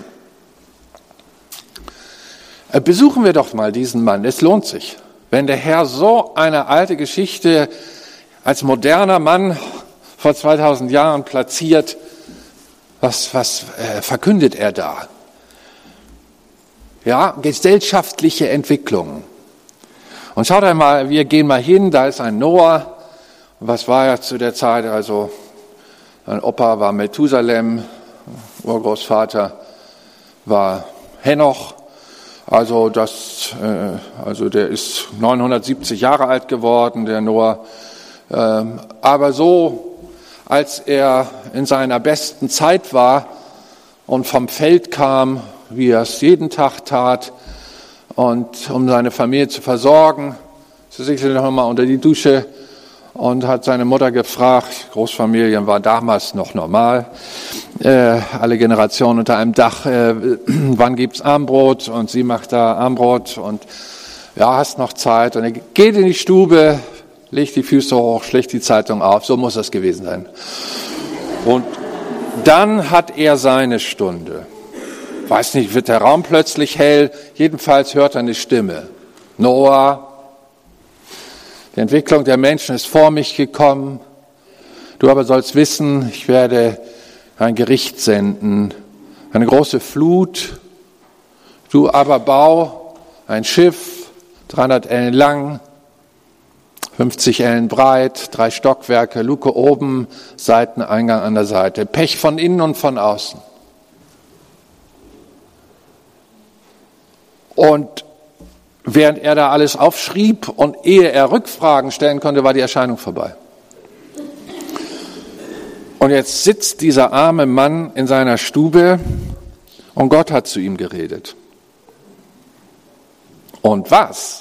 S1: Besuchen wir doch mal diesen Mann, es lohnt sich. Wenn der Herr so eine alte Geschichte als moderner Mann vor 2000 Jahren platziert, was verkündet er da? Ja, gesellschaftliche Entwicklungen. Und schaut einmal, wir gehen mal hin, da ist ein Noah. Was war er zu der Zeit? Also, sein Opa war Methusalem, Urgroßvater war Henoch. Also der ist 970 Jahre alt geworden, der Noah. Aber so, als er in seiner besten Zeit war und vom Feld kam, wie er es jeden Tag tat, und um seine Familie zu versorgen, ist er sicherlich noch mal unter die Dusche und hat seine Mutter gefragt, Großfamilien war damals noch normal, alle Generationen unter einem Dach, wann gibt's Armbrot? Und sie macht da Armbrot und ja, hast noch Zeit. Und er geht in die Stube, legt die Füße hoch, schlägt die Zeitung auf, so muss das gewesen sein. Und dann hat er seine Stunde. Weiß nicht, wird der Raum plötzlich hell, jedenfalls hört er eine Stimme. Noah, die Entwicklung der Menschen ist vor mich gekommen. Du aber sollst wissen, ich werde ein Gericht senden, eine große Flut. Du aber bau ein Schiff, 300 Ellen lang, 50 Ellen breit, 3 Stockwerke, Luke oben, Seiteneingang an der Seite. Pech von innen und von außen. Und während er da alles aufschrieb und ehe er Rückfragen stellen konnte, war die Erscheinung vorbei. Und jetzt sitzt dieser arme Mann in seiner Stube und Gott hat zu ihm geredet. Und was?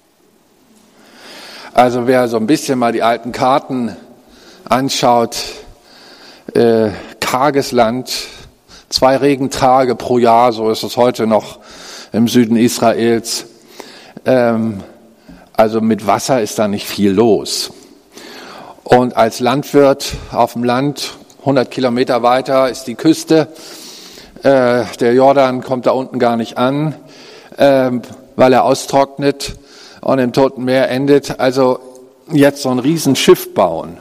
S1: Also wer so ein bisschen mal die alten Karten anschaut, karges Land, 2 Regentage pro Jahr, so ist es heute noch im Süden Israels. Also mit Wasser ist da nicht viel los. Und als Landwirt auf dem Land, 100 Kilometer weiter ist die Küste. Der Jordan kommt da unten gar nicht an, weil er austrocknet und im Toten Meer endet. Also jetzt so ein Riesenschiff bauen.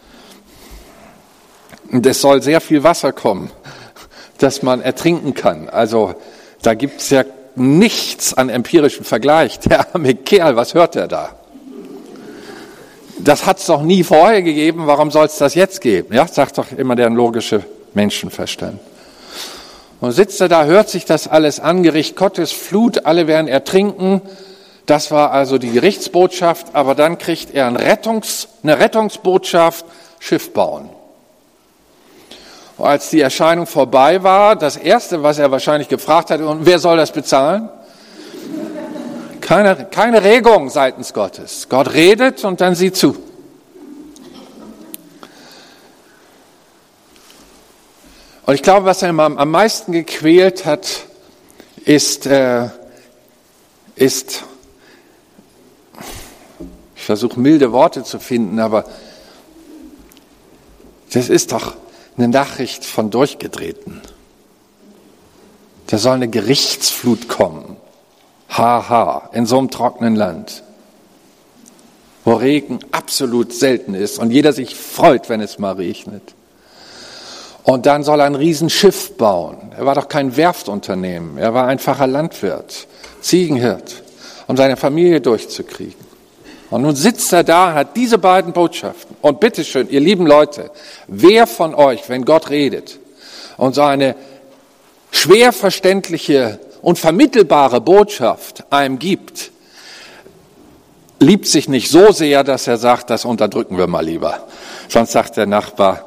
S1: Und es soll sehr viel Wasser kommen, dass man ertrinken kann. Also da gibt es ja nichts an empirischem Vergleich. Der arme Kerl, was hört er da? Das hat es doch nie vorher gegeben, warum soll es das jetzt geben? Ja, sagt doch immer der logische Menschenverstand. Und sitzt er da, hört sich das alles an, Gericht Gottes, Flut, alle werden ertrinken. Das war also die Gerichtsbotschaft, aber dann kriegt er eine Rettungsbotschaft, Schiff bauen. Und als die Erscheinung vorbei war, das Erste, was er wahrscheinlich gefragt hat, und wer soll das bezahlen? Keine Regung seitens Gottes. Gott redet und dann sieht zu. Und ich glaube, was er am meisten gequält hat, ist, ich versuche milde Worte zu finden, aber das ist doch eine Nachricht von Durchgedrehten. Da soll eine Gerichtsflut kommen. Haha, in so einem trockenen Land, wo Regen absolut selten ist und jeder sich freut, wenn es mal regnet. Und dann soll er ein Riesenschiff bauen. Er war doch kein Werftunternehmen, er war einfacher Landwirt, Ziegenhirt, um seine Familie durchzukriegen. Und nun sitzt er da und hat diese beiden Botschaften. Und bitteschön, ihr lieben Leute, wer von euch, wenn Gott redet und so eine schwer verständliche und vermittelbare Botschaft einem gibt, liebt sich nicht so sehr, dass er sagt, das unterdrücken wir mal lieber. Sonst sagt der Nachbar,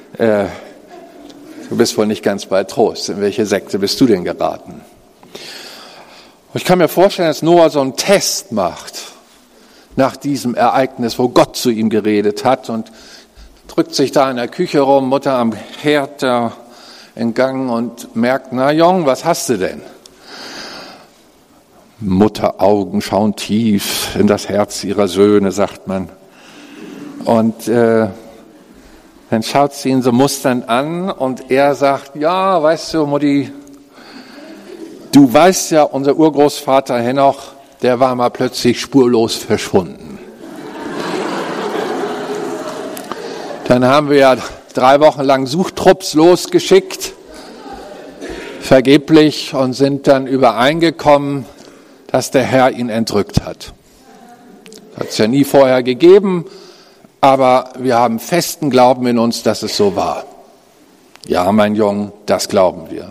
S1: du bist wohl nicht ganz bei Trost. In welche Sekte bist du denn geraten? Und ich kann mir vorstellen, dass Noah so einen Test macht nach diesem Ereignis, wo Gott zu ihm geredet hat und drückt sich da in der Küche rum, Mutter am Herd da in Gang und merkt, na Jung, was hast du denn? Mutteraugen schauen tief in das Herz ihrer Söhne, sagt man. Und dann schaut sie ihn so musternd an und er sagt, ja, weißt du, Mutti, du weißt ja, unser Urgroßvater Henoch, der war mal plötzlich spurlos verschwunden. Dann haben wir ja 3 Wochen lang Suchtrupps losgeschickt, vergeblich, und sind dann übereingekommen, dass der Herr ihn entrückt hat. Hat es ja nie vorher gegeben, aber wir haben festen Glauben in uns, dass es so war. Ja, mein Junge, das glauben wir.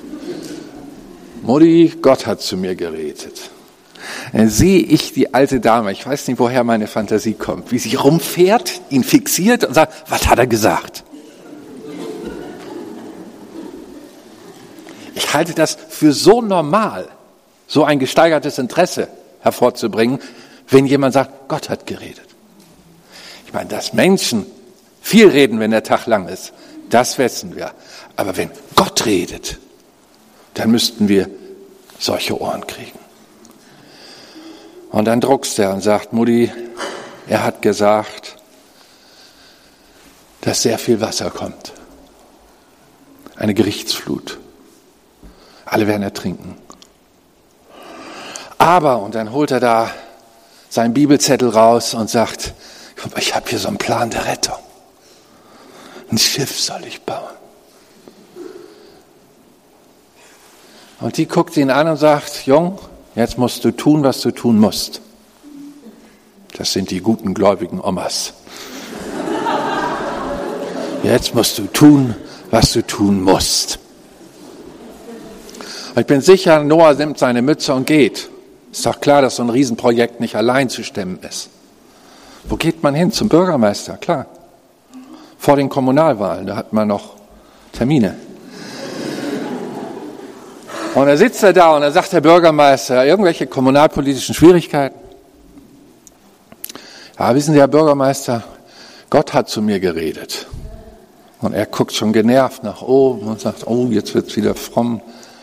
S1: Mutti, Gott hat zu mir geredet. Dann sehe ich die alte Dame, ich weiß nicht, woher meine Fantasie kommt, wie sie rumfährt, ihn fixiert und sagt, was hat er gesagt? Ich halte das für so normal, so ein gesteigertes Interesse hervorzubringen, wenn jemand sagt, Gott hat geredet. Ich meine, dass Menschen viel reden, wenn der Tag lang ist, das wissen wir. Aber wenn Gott redet, dann müssten wir solche Ohren kriegen. Und dann druckst er und sagt, Mutti, er hat gesagt, dass sehr viel Wasser kommt. Eine Gerichtsflut. Alle werden ertrinken. Aber, und dann holt er da seinen Bibelzettel raus und sagt, ich habe hier so einen Plan der Rettung. Ein Schiff soll ich bauen. Und die guckt ihn an und sagt, Jung, jetzt musst du tun, was du tun musst. Das sind die guten, gläubigen Omas. Jetzt musst du tun, was du tun musst. Ich bin sicher, Noah nimmt seine Mütze und geht. Ist doch klar, dass so ein Riesenprojekt nicht allein zu stemmen ist. Wo geht man hin? Zum Bürgermeister, klar. Vor den Kommunalwahlen, da hat man noch Termine. Und da sitzt er da und dann sagt der Bürgermeister, irgendwelche kommunalpolitischen Schwierigkeiten? Ja, wissen Sie, Herr Bürgermeister, Gott hat zu mir geredet. Und er guckt schon genervt nach oben und sagt, oh, jetzt wird's wieder fromm.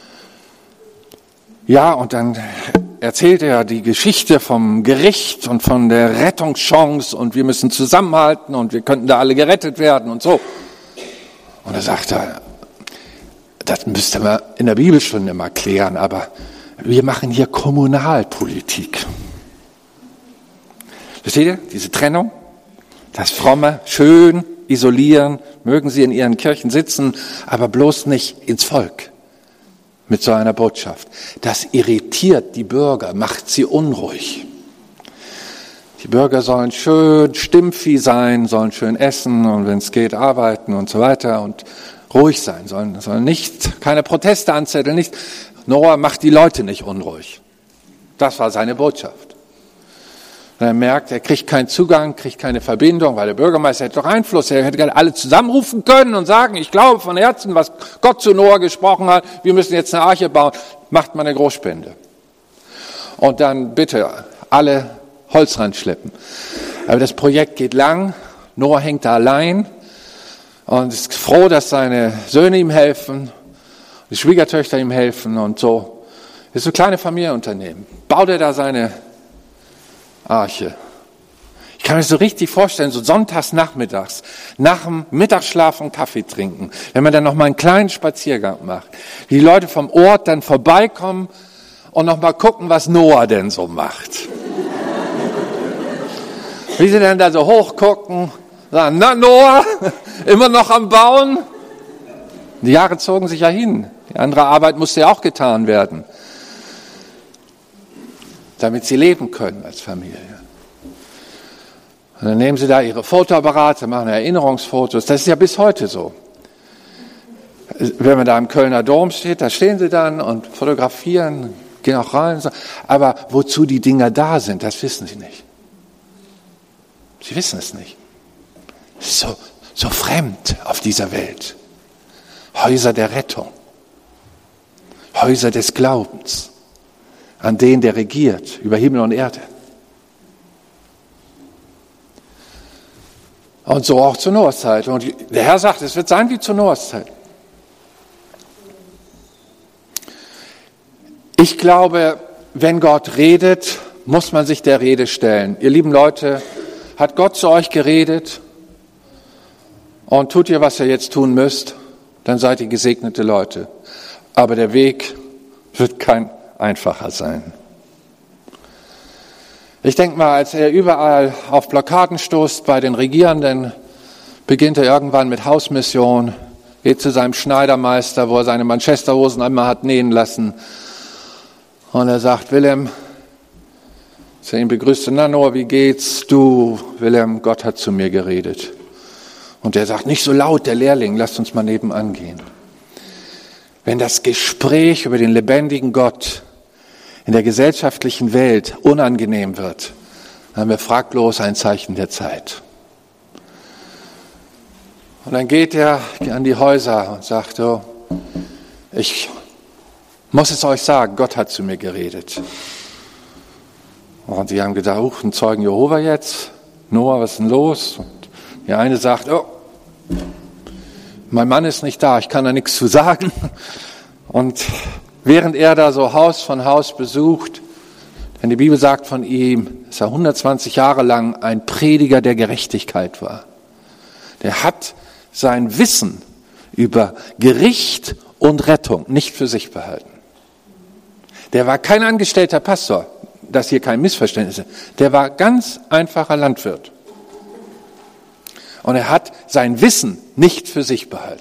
S1: Ja, und dann erzählt er die Geschichte vom Gericht und von der Rettungschance und wir müssen zusammenhalten und wir könnten da alle gerettet werden und so. Und er sagt, das müsste man in der Bibelstunde mal klären, aber wir machen hier Kommunalpolitik. Versteht ihr? Diese Trennung, das Fromme, schön isolieren, mögen sie in ihren Kirchen sitzen, aber bloß nicht ins Volk mit so einer Botschaft. Das irritiert die Bürger, macht sie unruhig. Die Bürger sollen schön Stimmvieh sein, sollen schön essen und wenn es geht arbeiten und so weiter und ruhig sein, sollen nicht, keine Proteste anzetteln, nicht. Noah macht die Leute nicht unruhig. Das war seine Botschaft. Und er merkt, er kriegt keinen Zugang, kriegt keine Verbindung, weil der Bürgermeister hätte doch Einfluss. Er hätte gerne alle zusammenrufen können und sagen, ich glaube von Herzen, was Gott zu Noah gesprochen hat, wir müssen jetzt eine Arche bauen. Macht mal eine Großspende. Und dann bitte alle Holz ranschleppen. Aber das Projekt geht lang, Noah hängt da allein und ist froh, dass seine Söhne ihm helfen, die Schwiegertöchter ihm helfen und so. Das ist so ein kleines Familienunternehmen. Baut er da seine Arche. Ich kann mir das so richtig vorstellen, so sonntags nachmittags, nach dem Mittagsschlaf und Kaffee trinken, wenn man dann noch mal einen kleinen Spaziergang macht, wie die Leute vom Ort dann vorbeikommen und noch mal gucken, was Noah denn so macht. Wie sie dann da so hochgucken, sagen, na Noah, immer noch am Bauen? Die Jahre zogen sich ja hin. Die andere Arbeit musste ja auch getan werden, damit sie leben können als Familie. Und dann nehmen sie da ihre Fotoapparate, machen Erinnerungsfotos. Das ist ja bis heute so. Wenn man da im Kölner Dom steht, da stehen sie dann und fotografieren, gehen auch rein. Aber wozu die Dinger da sind, das wissen sie nicht. Sie wissen es nicht. So fremd auf dieser Welt. Häuser der Rettung. Häuser des Glaubens. An den, der regiert über Himmel und Erde. Und so auch zur Noahs Zeit. Und der Herr sagt, es wird sein wie zur Noahs Zeit. Ich glaube, wenn Gott redet, muss man sich der Rede stellen. Ihr lieben Leute, hat Gott zu euch geredet und tut ihr, was ihr jetzt tun müsst, dann seid ihr gesegnete Leute. Aber der Weg wird kein einfacher sein. Ich denke mal, als er überall auf Plakaten stoßt bei den Regierenden, beginnt er irgendwann mit Hausmission, geht zu seinem Schneidermeister, wo er seine Manchesterhosen einmal hat nähen lassen. Und er sagt, Wilhelm, als er ihn begrüßte, na Noah, wie geht's? Du, Wilhelm, Gott hat zu mir geredet. Und er sagt, nicht so laut, der Lehrling, lasst uns mal nebenan gehen. Wenn das Gespräch über den lebendigen Gott in der gesellschaftlichen Welt unangenehm wird, dann haben wir fraglos ein Zeichen der Zeit. Und dann geht er an die Häuser und sagt, oh, ich muss es euch sagen, Gott hat zu mir geredet. Und sie haben gedacht, ein Zeugen Jehova jetzt? Noah, was ist denn los? Und der eine sagt, oh, mein Mann ist nicht da, ich kann da nichts zu sagen. Und während er da so Haus von Haus besucht, denn die Bibel sagt von ihm, dass er 120 Jahre lang ein Prediger der Gerechtigkeit war. Der hat sein Wissen über Gericht und Rettung nicht für sich behalten. Der war kein angestellter Pastor, das hier kein Missverständnis ist. Der war ganz einfacher Landwirt. Und er hat sein Wissen nicht für sich behalten.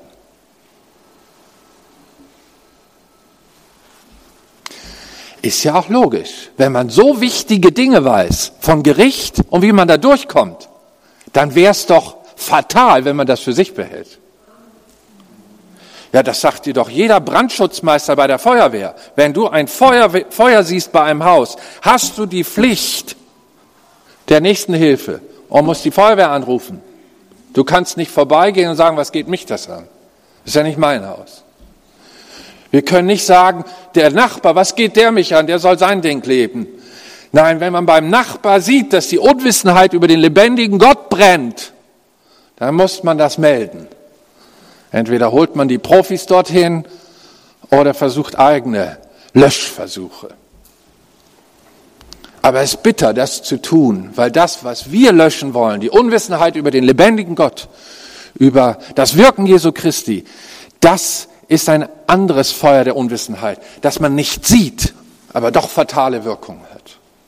S1: Ist ja auch logisch. Wenn man so wichtige Dinge weiß, von Gericht und wie man da durchkommt, dann wäre es doch fatal, wenn man das für sich behält. Ja, das sagt dir doch jeder Brandschutzmeister bei der Feuerwehr. Wenn du ein Feuer siehst bei einem Haus, hast du die Pflicht der Nächstenhilfe und musst die Feuerwehr anrufen. Du kannst nicht vorbeigehen und sagen, was geht mich das an? Das ist ja nicht mein Haus. Wir können nicht sagen, der Nachbar, was geht der mich an? Der soll sein Ding leben. Nein, wenn man beim Nachbar sieht, dass die Unwissenheit über den lebendigen Gott brennt, dann muss man das melden. Entweder holt man die Profis dorthin oder versucht eigene Löschversuche. Aber es ist bitter, das zu tun, weil das, was wir löschen wollen, die Unwissenheit über den lebendigen Gott, über das Wirken Jesu Christi, das ist ein anderes Feuer der Unwissenheit, das man nicht sieht, aber doch fatale Wirkung hat.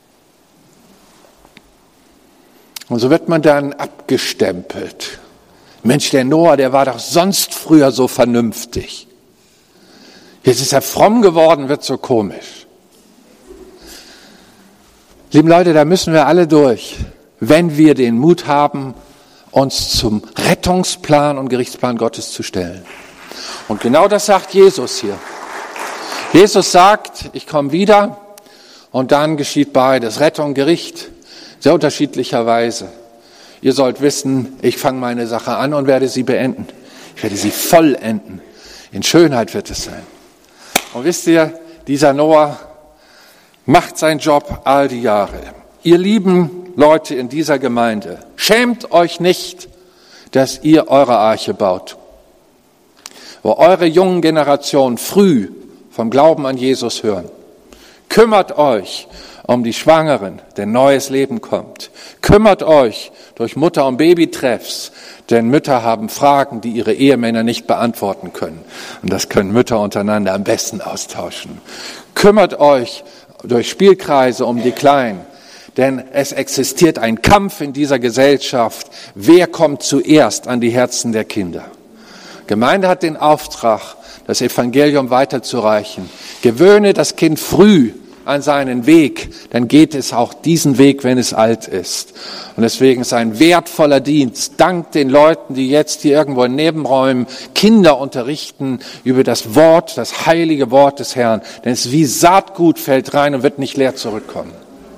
S1: Und so wird man dann abgestempelt. Mensch, der Noah, der war doch sonst früher so vernünftig. Jetzt ist er fromm geworden, wird so komisch. Liebe Leute, da müssen wir alle durch, wenn wir den Mut haben, uns zum Rettungsplan und Gerichtsplan Gottes zu stellen. Und genau das sagt Jesus hier. Jesus sagt, ich komme wieder und dann geschieht beides, Rettung, Gericht, sehr unterschiedlicherweise. Ihr sollt wissen, ich fange meine Sache an und werde sie beenden. Ich werde sie vollenden. In Schönheit wird es sein. Und wisst ihr, dieser Noah macht seinen Job all die Jahre. Ihr lieben Leute in dieser Gemeinde, schämt euch nicht, dass ihr eure Arche baut, wo eure jungen Generationen früh vom Glauben an Jesus hören. Kümmert euch um die Schwangeren, denn neues Leben kommt. Kümmert euch durch Mutter- und Babytreffs, denn Mütter haben Fragen, die ihre Ehemänner nicht beantworten können. Und das können Mütter untereinander am besten austauschen. Kümmert euch durch Spielkreise um die Kleinen, denn es existiert ein Kampf in dieser Gesellschaft. Wer kommt zuerst an die Herzen der Kinder? Gemeinde hat den Auftrag, das Evangelium weiterzureichen. Gewöhne das Kind früh an seinen Weg, dann geht es auch diesen Weg, wenn es alt ist. Und deswegen ist ein wertvoller Dienst, dank den Leuten, die jetzt hier irgendwo in Nebenräumen Kinder unterrichten über das Wort, das heilige Wort des Herrn. Denn es ist wie Saatgut, fällt rein und wird nicht leer zurückkommen.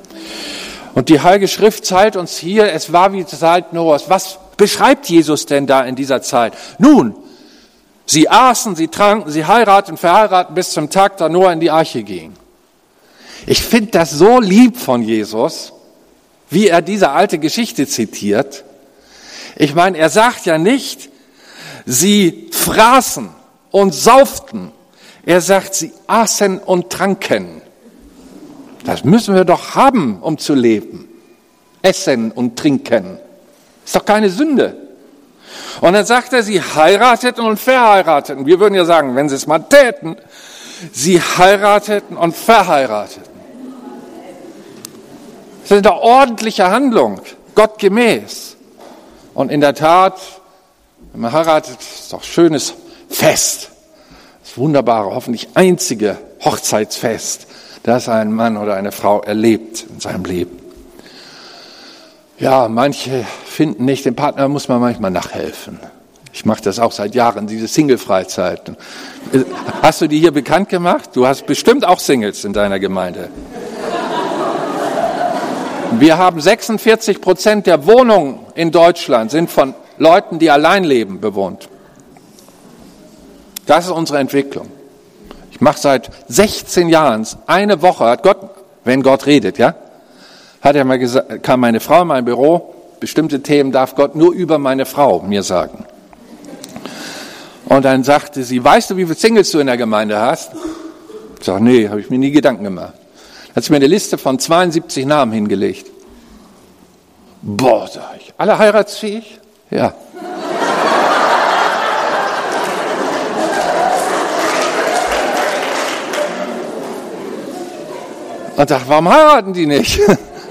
S1: Und die Heilige Schrift zeigt uns hier, es war wie die Zeit Noahs. Was beschreibt Jesus denn da in dieser Zeit? Nun, sie aßen, sie tranken, sie heirateten, verheirateten bis zum Tag, da Noah in die Arche ging. Ich finde das so lieb von Jesus, wie er diese alte Geschichte zitiert. Ich meine, er sagt ja nicht, sie fraßen und sauften. Er sagt, sie aßen und tranken. Das müssen wir doch haben, um zu leben. Essen und trinken. Ist doch keine Sünde. Und dann sagt er, sie heirateten und verheirateten. Wir würden ja sagen, wenn sie es mal täten, sie heirateten und verheirateten. Das ist eine ordentliche Handlung, gottgemäß. Und in der Tat, wenn man heiratet, ist doch ein schönes Fest. Das wunderbare, hoffentlich einzige Hochzeitsfest, das ein Mann oder eine Frau erlebt in seinem Leben. Ja, manche finden nicht, dem Partner muss man manchmal nachhelfen. Ich mache das auch seit Jahren, diese Single-Freizeiten. Hast du die hier bekannt gemacht? Du hast bestimmt auch Singles in deiner Gemeinde. Wir haben 46% der Wohnungen in Deutschland sind von Leuten, die allein leben, bewohnt. Das ist unsere Entwicklung. Ich mache seit 16 Jahren, eine Woche, hat Gott, wenn Gott redet, ja, hat er mal gesagt, kam meine Frau in mein Büro, bestimmte Themen darf Gott nur über meine Frau mir sagen. Und dann sagte sie, weißt du, wie viele Singles du in der Gemeinde hast? Ich sage, nee, habe ich mir nie Gedanken gemacht. Hat sie mir eine Liste von 72 Namen hingelegt. Boah, sag ich, alle heiratsfähig? Ja. Und dachte, warum heiraten die nicht?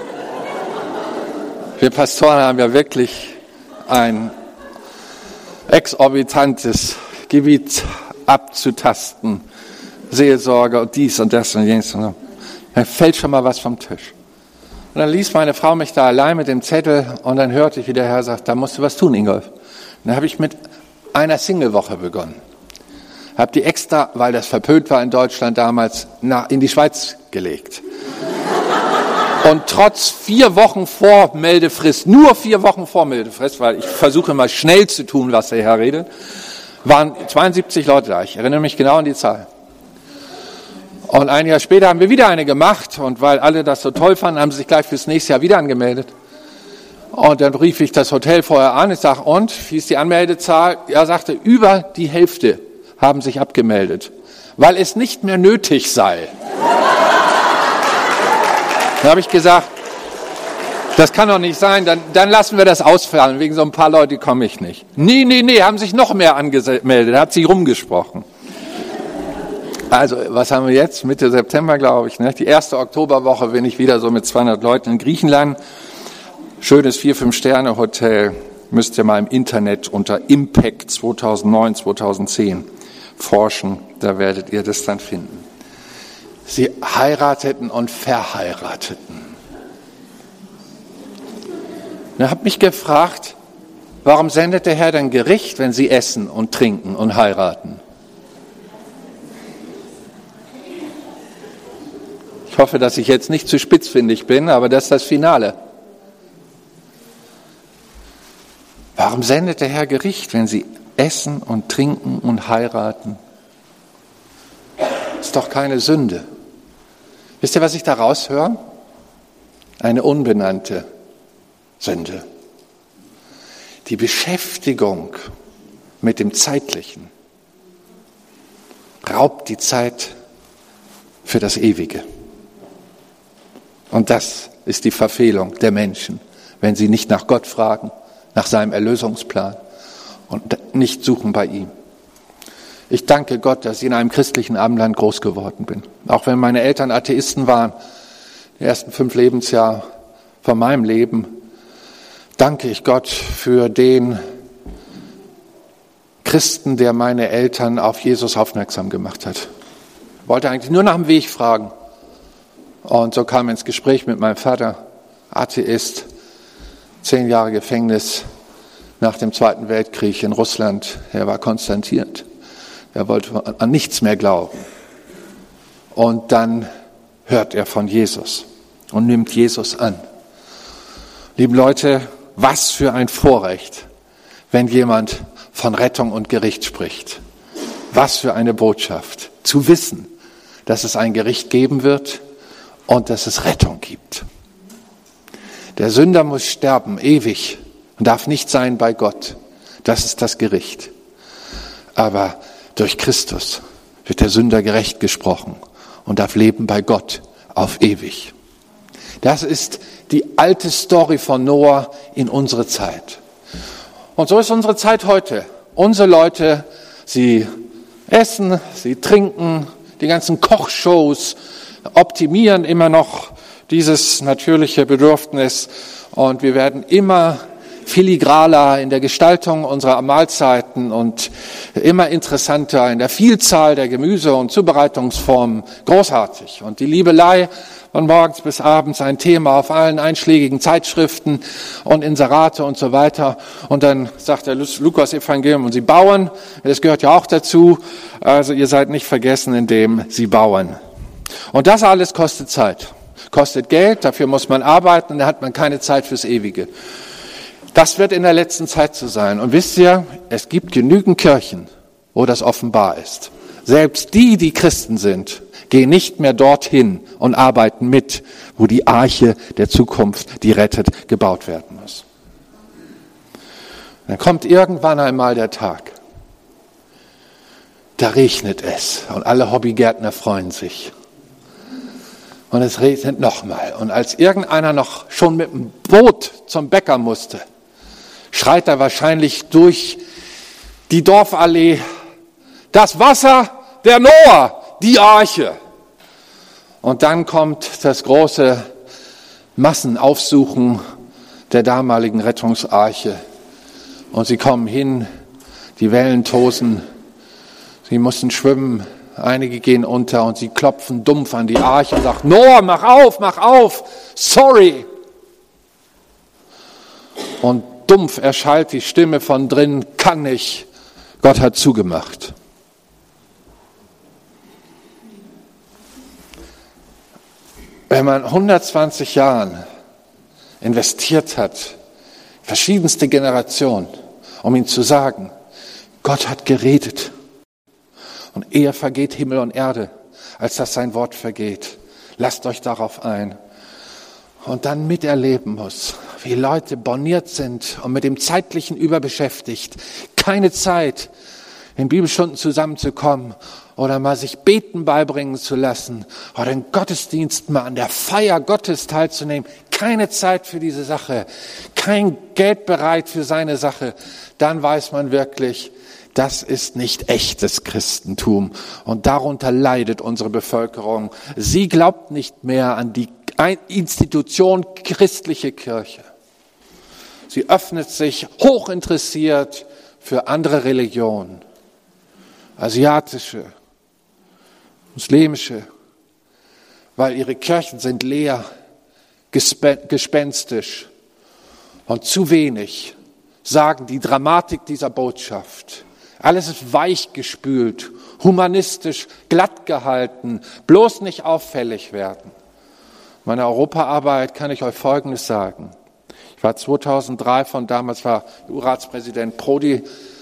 S1: Wir Pastoren haben ja wirklich ein exorbitantes Gebiet abzutasten. Seelsorge und dies und das und jenes. Dann fällt schon mal was vom Tisch. Und dann ließ meine Frau mich da allein mit dem Zettel und dann hörte ich, wie der Herr sagt, da musst du was tun, Ingolf. Und dann habe ich mit einer Single-Woche begonnen. Habe die extra, weil das verpönt war in Deutschland damals, in die Schweiz gelegt. Und trotz 4 Wochen Vormeldefrist, nur 4 Wochen Vormeldefrist, weil ich versuche mal schnell zu tun, was der Herr redet, waren 72 Leute da. Ich erinnere mich genau an die Zahl. Und ein Jahr später haben wir wieder eine gemacht und weil alle das so toll fanden, haben sie sich gleich fürs nächste Jahr wieder angemeldet. Und dann rief ich das Hotel vorher an. Ich sage, und, wie ist die Anmeldezahl? Er sagte, über die Hälfte haben sich abgemeldet, weil es nicht mehr nötig sei. Dann habe ich gesagt, das kann doch nicht sein, dann lassen wir das ausfallen, wegen so ein paar Leute komme ich nicht. Nee, haben sich noch mehr angemeldet, hat sich rumgesprochen. Also, was haben wir jetzt? Mitte September, glaube ich, ne? Die erste Oktoberwoche bin ich wieder so mit 200 Leuten in Griechenland. Schönes 4-5-Sterne-Hotel, müsst ihr mal im Internet unter Impact 2009, 2010 forschen, da werdet ihr das dann finden. Sie heirateten und verheirateten. Ich habe mich gefragt, warum sendet der Herr dann Gericht, wenn sie essen und trinken und heiraten? Ich hoffe, dass ich jetzt nicht zu spitzfindig bin, aber das ist das Finale. Warum sendet der Herr Gericht, wenn sie essen und trinken und heiraten? Ist doch keine Sünde. Wisst ihr, was ich da raushöre? Eine unbenannte Sünde. Die Beschäftigung mit dem Zeitlichen raubt die Zeit für das Ewige. Und das ist die Verfehlung der Menschen, wenn sie nicht nach Gott fragen, nach seinem Erlösungsplan und nicht suchen bei ihm. Ich danke Gott, dass ich in einem christlichen Abendland groß geworden bin. Auch wenn meine Eltern Atheisten waren, die ersten 5 Lebensjahre von meinem Leben, danke ich Gott für den Christen, der meine Eltern auf Jesus aufmerksam gemacht hat. Ich wollte eigentlich nur nach dem Weg fragen. Und so kam ich ins Gespräch mit meinem Vater, Atheist, 10 Jahre Gefängnis nach dem Zweiten Weltkrieg in Russland. Er war konstatiert. Er wollte an nichts mehr glauben. Und dann hört er von Jesus und nimmt Jesus an. Liebe Leute, was für ein Vorrecht, wenn jemand von Rettung und Gericht spricht. Was für eine Botschaft, zu wissen, dass es ein Gericht geben wird und dass es Rettung gibt. Der Sünder muss sterben, ewig, und darf nicht sein bei Gott. Das ist das Gericht. Aber durch Christus wird der Sünder gerecht gesprochen und darf leben bei Gott auf ewig. Das ist die alte Story von Noah in unsere Zeit. Und so ist unsere Zeit heute. Unsere Leute, sie essen, sie trinken, die ganzen Kochshows optimieren immer noch dieses natürliche Bedürfnis und wir werden immer filigraner in der Gestaltung unserer Mahlzeiten und immer interessanter in der Vielzahl der Gemüse- und Zubereitungsformen. Großartig. Und die Liebelei von morgens bis abends ein Thema auf allen einschlägigen Zeitschriften und Inserate und so weiter. Und dann sagt der Lukas-Evangelium, und sie bauen, das gehört ja auch dazu, also ihr seid nicht vergessen, indem sie bauen. Und das alles kostet Zeit, kostet Geld, dafür muss man arbeiten und da hat man keine Zeit fürs Ewige. Das wird in der letzten Zeit so sein. Und wisst ihr, es gibt genügend Kirchen, wo das offenbar ist. Selbst die Christen sind, gehen nicht mehr dorthin und arbeiten mit, wo die Arche der Zukunft, die rettet, gebaut werden muss. Dann kommt irgendwann einmal der Tag, da regnet es und alle Hobbygärtner freuen sich. Und es regnet nochmal. Und als irgendeiner noch schon mit dem Boot zum Bäcker musste, schreit er wahrscheinlich durch die Dorfallee, das Wasser der Noah, die Arche. Und dann kommt das große Massenaufsuchen der damaligen Rettungsarche. Und sie kommen hin, die Wellen tosen, sie mussten schwimmen, einige gehen unter und sie klopfen dumpf an die Arche und sagen, Noah, mach auf, sorry. Und dumpf erschallt die Stimme von drin, kann nicht, Gott hat zugemacht. Wenn man 120 Jahren investiert hat, verschiedenste Generationen, um ihm zu sagen, Gott hat geredet und eher vergeht Himmel und Erde, als dass sein Wort vergeht. Lasst euch darauf ein. Und dann miterleben muss, wie Leute borniert sind und mit dem Zeitlichen überbeschäftigt. Keine Zeit, in Bibelstunden zusammenzukommen oder mal sich Beten beibringen zu lassen oder in Gottesdiensten mal an der Feier Gottes teilzunehmen. Keine Zeit für diese Sache, kein Geld bereit für seine Sache. Dann weiß man wirklich, das ist nicht echtes Christentum. Und darunter leidet unsere Bevölkerung. Sie glaubt nicht mehr an die Institution christliche Kirche. Sie öffnet sich hochinteressiert für andere Religionen. Asiatische, muslimische, weil ihre Kirchen sind leer, gespenstisch und zu wenig sagen die Dramatik dieser Botschaft. Alles ist weichgespült, humanistisch, glatt gehalten, bloß nicht auffällig werden. Meiner Europaarbeit kann ich euch Folgendes sagen. Ich war 2003 damals war EU-Ratspräsident Prodi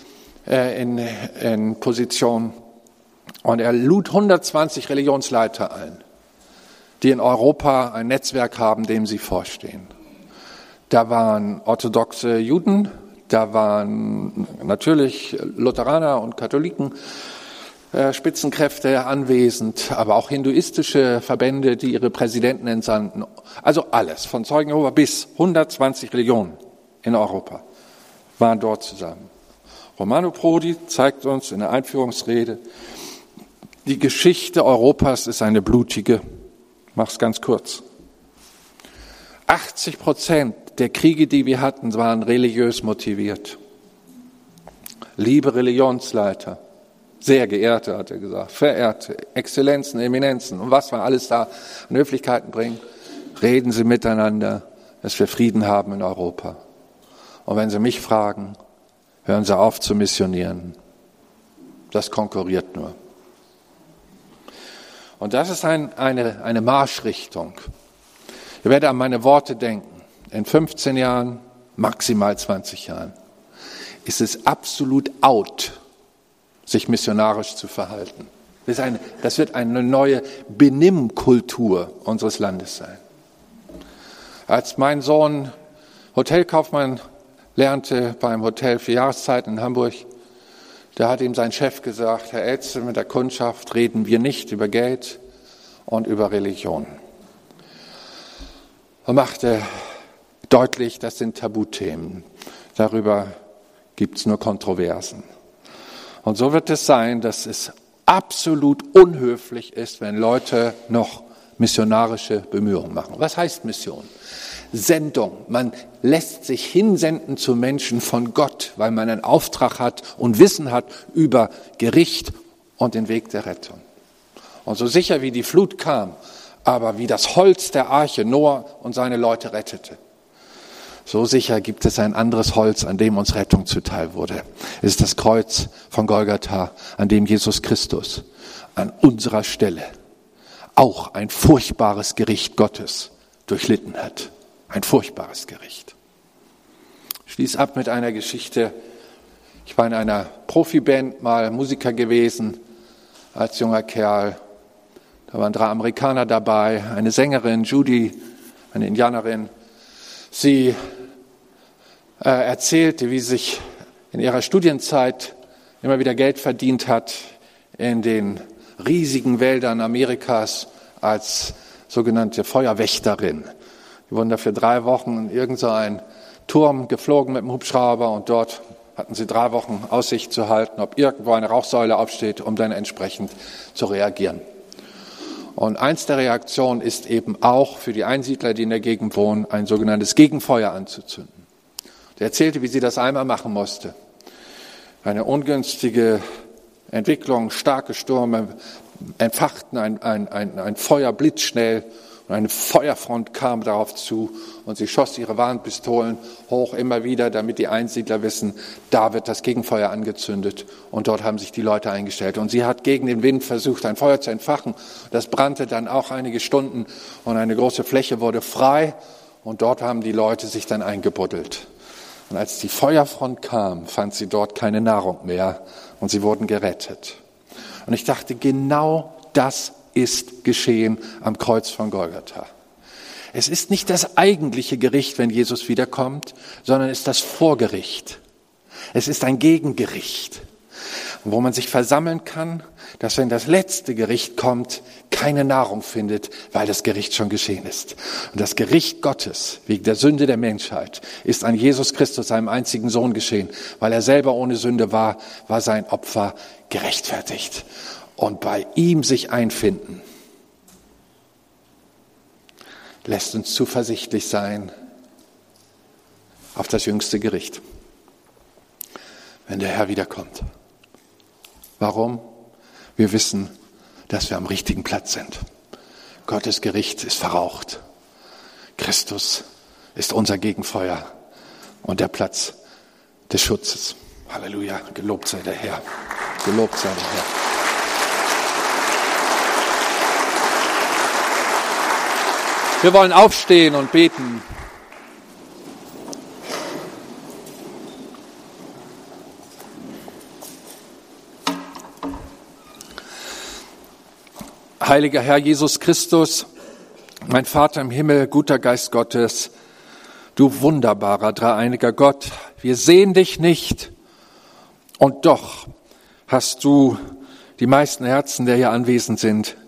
S1: in Position und er lud 120 Religionsleiter ein, die in Europa ein Netzwerk haben, dem sie vorstehen. Da waren orthodoxe Juden, da waren natürlich Lutheraner und Katholiken, Spitzenkräfte anwesend, aber auch hinduistische Verbände, die ihre Präsidenten entsandten. Also alles, von Zeugen Jehova bis 120 Religionen in Europa waren dort zusammen. Romano Prodi zeigt uns in der Einführungsrede, die Geschichte Europas ist eine blutige. Ich mache es ganz kurz. 80% der Kriege, die wir hatten, waren religiös motiviert. Liebe Religionsleiter, sehr geehrte, hat er gesagt, verehrte, Exzellenzen, Eminenzen und was wir alles da an Höflichkeiten bringen, reden Sie miteinander, dass wir Frieden haben in Europa. Und wenn Sie mich fragen, hören Sie auf zu missionieren. Das konkurriert nur. Und das ist eine Marschrichtung. Ich werde an meine Worte denken. In 15 Jahren, maximal 20 Jahren, ist es absolut out, sich missionarisch zu verhalten. Das wird eine neue Benimmkultur unseres Landes sein. Als mein Sohn Hotelkaufmann lernte beim Hotel für Jahreszeiten in Hamburg, da hat ihm sein Chef gesagt, Herr Elze, mit der Kundschaft reden wir nicht über Geld und über Religion. Er machte deutlich, das sind Tabuthemen. Darüber gibt es nur Kontroversen. Und so wird es sein, dass es absolut unhöflich ist, wenn Leute noch missionarische Bemühungen machen. Was heißt Mission? Sendung. Man lässt sich hinsenden zu Menschen von Gott, weil man einen Auftrag hat und Wissen hat über Gericht und den Weg der Rettung. Und so sicher wie die Flut kam, aber wie das Holz der Arche Noah und seine Leute rettete, so sicher gibt es ein anderes Holz, an dem uns Rettung zuteil wurde. Es ist das Kreuz von Golgatha, an dem Jesus Christus an unserer Stelle auch ein furchtbares Gericht Gottes durchlitten hat. Ein furchtbares Gericht. Ich schließe ab mit einer Geschichte. Ich war in einer Profiband mal Musiker gewesen als junger Kerl. Da waren 3 Amerikaner dabei, eine Sängerin, Judy, eine Indianerin. Sie erzählte, wie sie sich in ihrer Studienzeit immer wieder Geld verdient hat in den riesigen Wäldern Amerikas als sogenannte Feuerwächterin. Die wurden dafür 3 Wochen in irgendeinen Turm geflogen mit dem Hubschrauber und dort hatten sie 3 Wochen Aussicht zu halten, ob irgendwo eine Rauchsäule aufsteht, um dann entsprechend zu reagieren. Und eins der Reaktionen ist eben auch für die Einsiedler, die in der Gegend wohnen, ein sogenanntes Gegenfeuer anzuzünden. Er erzählte, wie sie das einmal machen musste. Eine ungünstige Entwicklung, starke Stürme entfachten ein Feuer blitzschnell und eine Feuerfront kam darauf zu und sie schoss ihre Warnpistolen hoch immer wieder, damit die Einsiedler wissen, da wird das Gegenfeuer angezündet und dort haben sich die Leute eingestellt. Und sie hat gegen den Wind versucht, ein Feuer zu entfachen. Das brannte dann auch einige Stunden und eine große Fläche wurde frei und dort haben die Leute sich dann eingebuddelt. Und als die Feuerfront kam, fand sie dort keine Nahrung mehr und sie wurden gerettet. Und ich dachte, genau das ist geschehen am Kreuz von Golgatha. Es ist nicht das eigentliche Gericht, wenn Jesus wiederkommt, sondern es ist das Vorgericht. Es ist ein Gegengericht, wo man sich versammeln kann, dass wenn das letzte Gericht kommt, keine Nahrung findet, weil das Gericht schon geschehen ist. Und das Gericht Gottes wegen der Sünde der Menschheit ist an Jesus Christus, seinem einzigen Sohn, geschehen. Weil er selber ohne Sünde war, war sein Opfer gerechtfertigt. Und bei ihm sich einfinden, lässt uns zuversichtlich sein auf das jüngste Gericht, wenn der Herr wiederkommt. Warum? Wir wissen, dass wir am richtigen Platz sind. Gottes Gericht ist verraucht. Christus ist unser Gegenfeuer und der Platz des Schutzes. Halleluja, gelobt sei der Herr. Gelobt sei der Herr. Wir wollen aufstehen und beten. Heiliger Herr Jesus Christus, mein Vater im Himmel, guter Geist Gottes, du wunderbarer, dreieiniger Gott, wir sehen dich nicht und doch hast du die meisten Herzen, die hier anwesend sind,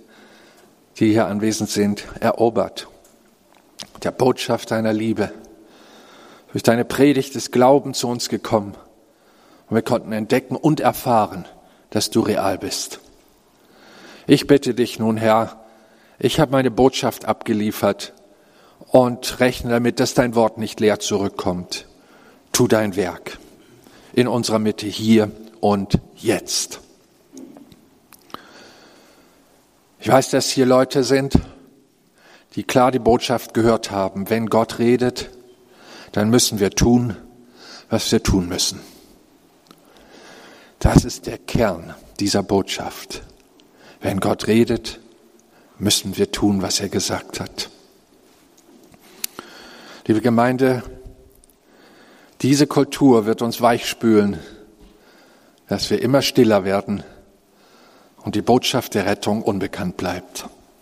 S1: erobert. Der Botschaft deiner Liebe, durch deine Predigt des Glaubens zu uns gekommen und wir konnten entdecken und erfahren, dass du real bist. Ich bitte dich nun, Herr, ich habe meine Botschaft abgeliefert und rechne damit, dass dein Wort nicht leer zurückkommt. Tu dein Werk in unserer Mitte hier und jetzt. Ich weiß, dass hier Leute sind, die klar die Botschaft gehört haben. Wenn Gott redet, dann müssen wir tun, was wir tun müssen. Das ist der Kern dieser Botschaft. Wenn Gott redet, müssen wir tun, was er gesagt hat. Liebe Gemeinde, diese Kultur wird uns weichspülen, dass wir immer stiller werden und die Botschaft der Rettung unbekannt bleibt.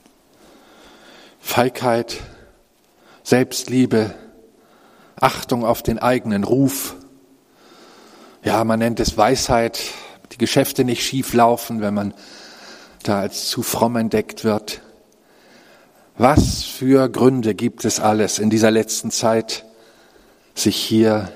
S1: Feigheit, Selbstliebe, Achtung auf den eigenen Ruf. Ja, man nennt es Weisheit, die Geschäfte nicht schief laufen, wenn man da als zu fromm entdeckt wird. Was für Gründe gibt es alles in dieser letzten Zeit, sich hier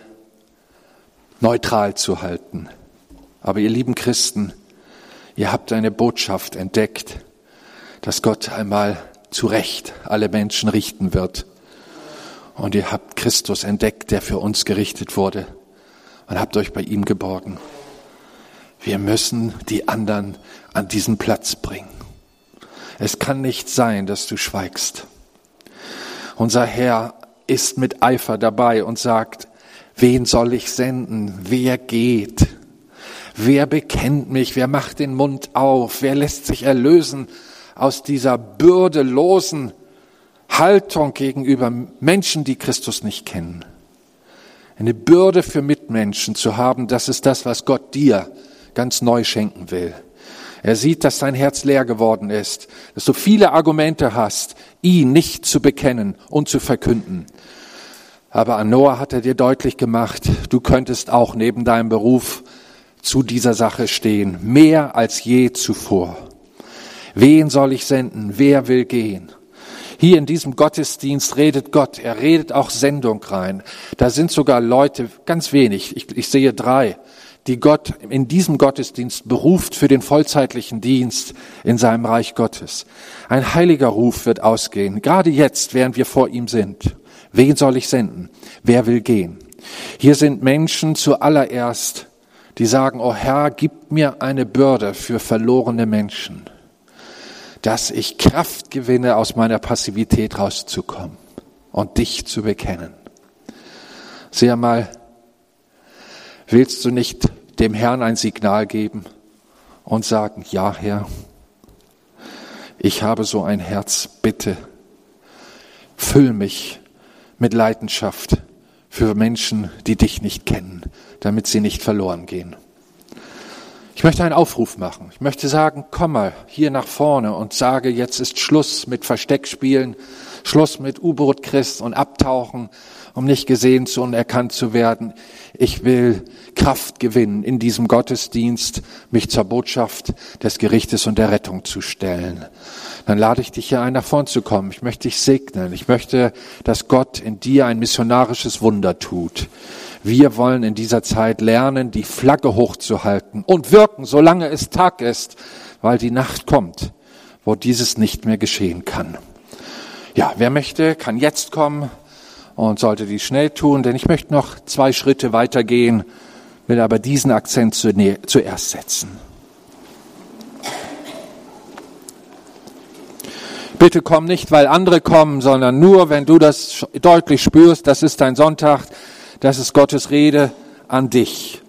S1: neutral zu halten? Aber ihr lieben Christen, ihr habt eine Botschaft entdeckt, dass Gott einmal zu Recht alle Menschen richten wird. Und ihr habt Christus entdeckt, der für uns gerichtet wurde, und habt euch bei ihm geborgen. Wir müssen die anderen an diesen Platz bringen. Es kann nicht sein, dass du schweigst. Unser Herr ist mit Eifer dabei und sagt, wen soll ich senden? Wer geht? Wer bekennt mich? Wer macht den Mund auf? Wer lässt sich erlösen aus dieser bürdelosen Haltung gegenüber Menschen, die Christus nicht kennen? Eine Bürde für Mitmenschen zu haben, das ist das, was Gott dir ganz neu schenken will. Er sieht, dass dein Herz leer geworden ist, dass du viele Argumente hast, ihn nicht zu bekennen und zu verkünden. Aber an Noah hat er dir deutlich gemacht, du könntest auch neben deinem Beruf zu dieser Sache stehen, mehr als je zuvor. Wen soll ich senden? Wer will gehen? Hier in diesem Gottesdienst redet Gott, er redet auch Sendung rein. Da sind sogar Leute, ganz wenig, ich sehe 3, die Gott in diesem Gottesdienst beruft für den vollzeitlichen Dienst in seinem Reich Gottes. Ein heiliger Ruf wird ausgehen, gerade jetzt, während wir vor ihm sind. Wen soll ich senden? Wer will gehen? Hier sind Menschen zuallererst, die sagen, oh Herr, gib mir eine Bürde für verlorene Menschen, dass ich Kraft gewinne, aus meiner Passivität rauszukommen und dich zu bekennen. Sieh einmal, willst du nicht dem Herrn ein Signal geben und sagen, ja Herr, ich habe so ein Herz, bitte füll mich mit Leidenschaft für Menschen, die dich nicht kennen, damit sie nicht verloren gehen. Ich möchte einen Aufruf machen. Ich möchte sagen, komm mal hier nach vorne und sage, jetzt ist Schluss mit Versteckspielen, Schluss mit U-Boot-Christ und Abtauchen, um nicht gesehen zu und erkannt zu werden. Ich will Kraft gewinnen, in diesem Gottesdienst mich zur Botschaft des Gerichtes und der Rettung zu stellen. Dann lade ich dich hier ein, nach vorn zu kommen. Ich möchte dich segnen. Ich möchte, dass Gott in dir ein missionarisches Wunder tut. Wir wollen in dieser Zeit lernen, die Flagge hochzuhalten und wirken, solange es Tag ist, weil die Nacht kommt, wo dieses nicht mehr geschehen kann. Ja, wer möchte, kann jetzt kommen und sollte dies schnell tun, denn ich möchte noch 2 Schritte weitergehen, will aber diesen Akzent zuerst setzen. Bitte komm nicht, weil andere kommen, sondern nur, wenn du das deutlich spürst, das ist dein Sonntag, das ist Gottes Rede an dich.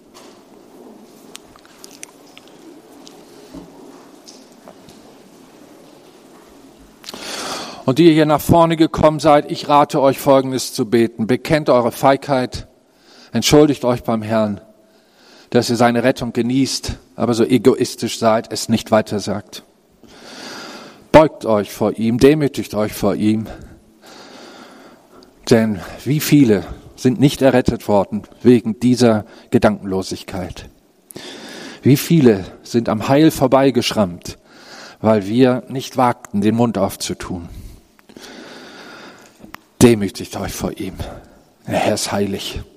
S1: Und die ihr hier nach vorne gekommen seid, ich rate euch Folgendes zu beten. Bekennt eure Feigheit, entschuldigt euch beim Herrn, dass ihr seine Rettung genießt, aber so egoistisch seid, es nicht weiter sagt. Beugt euch vor ihm, demütigt euch vor ihm. Denn wie viele sind nicht errettet worden wegen dieser Gedankenlosigkeit? Wie viele sind am Heil vorbeigeschrammt, weil wir nicht wagten, den Mund aufzutun? Demütigt euch vor ihm. Der Herr ist heilig.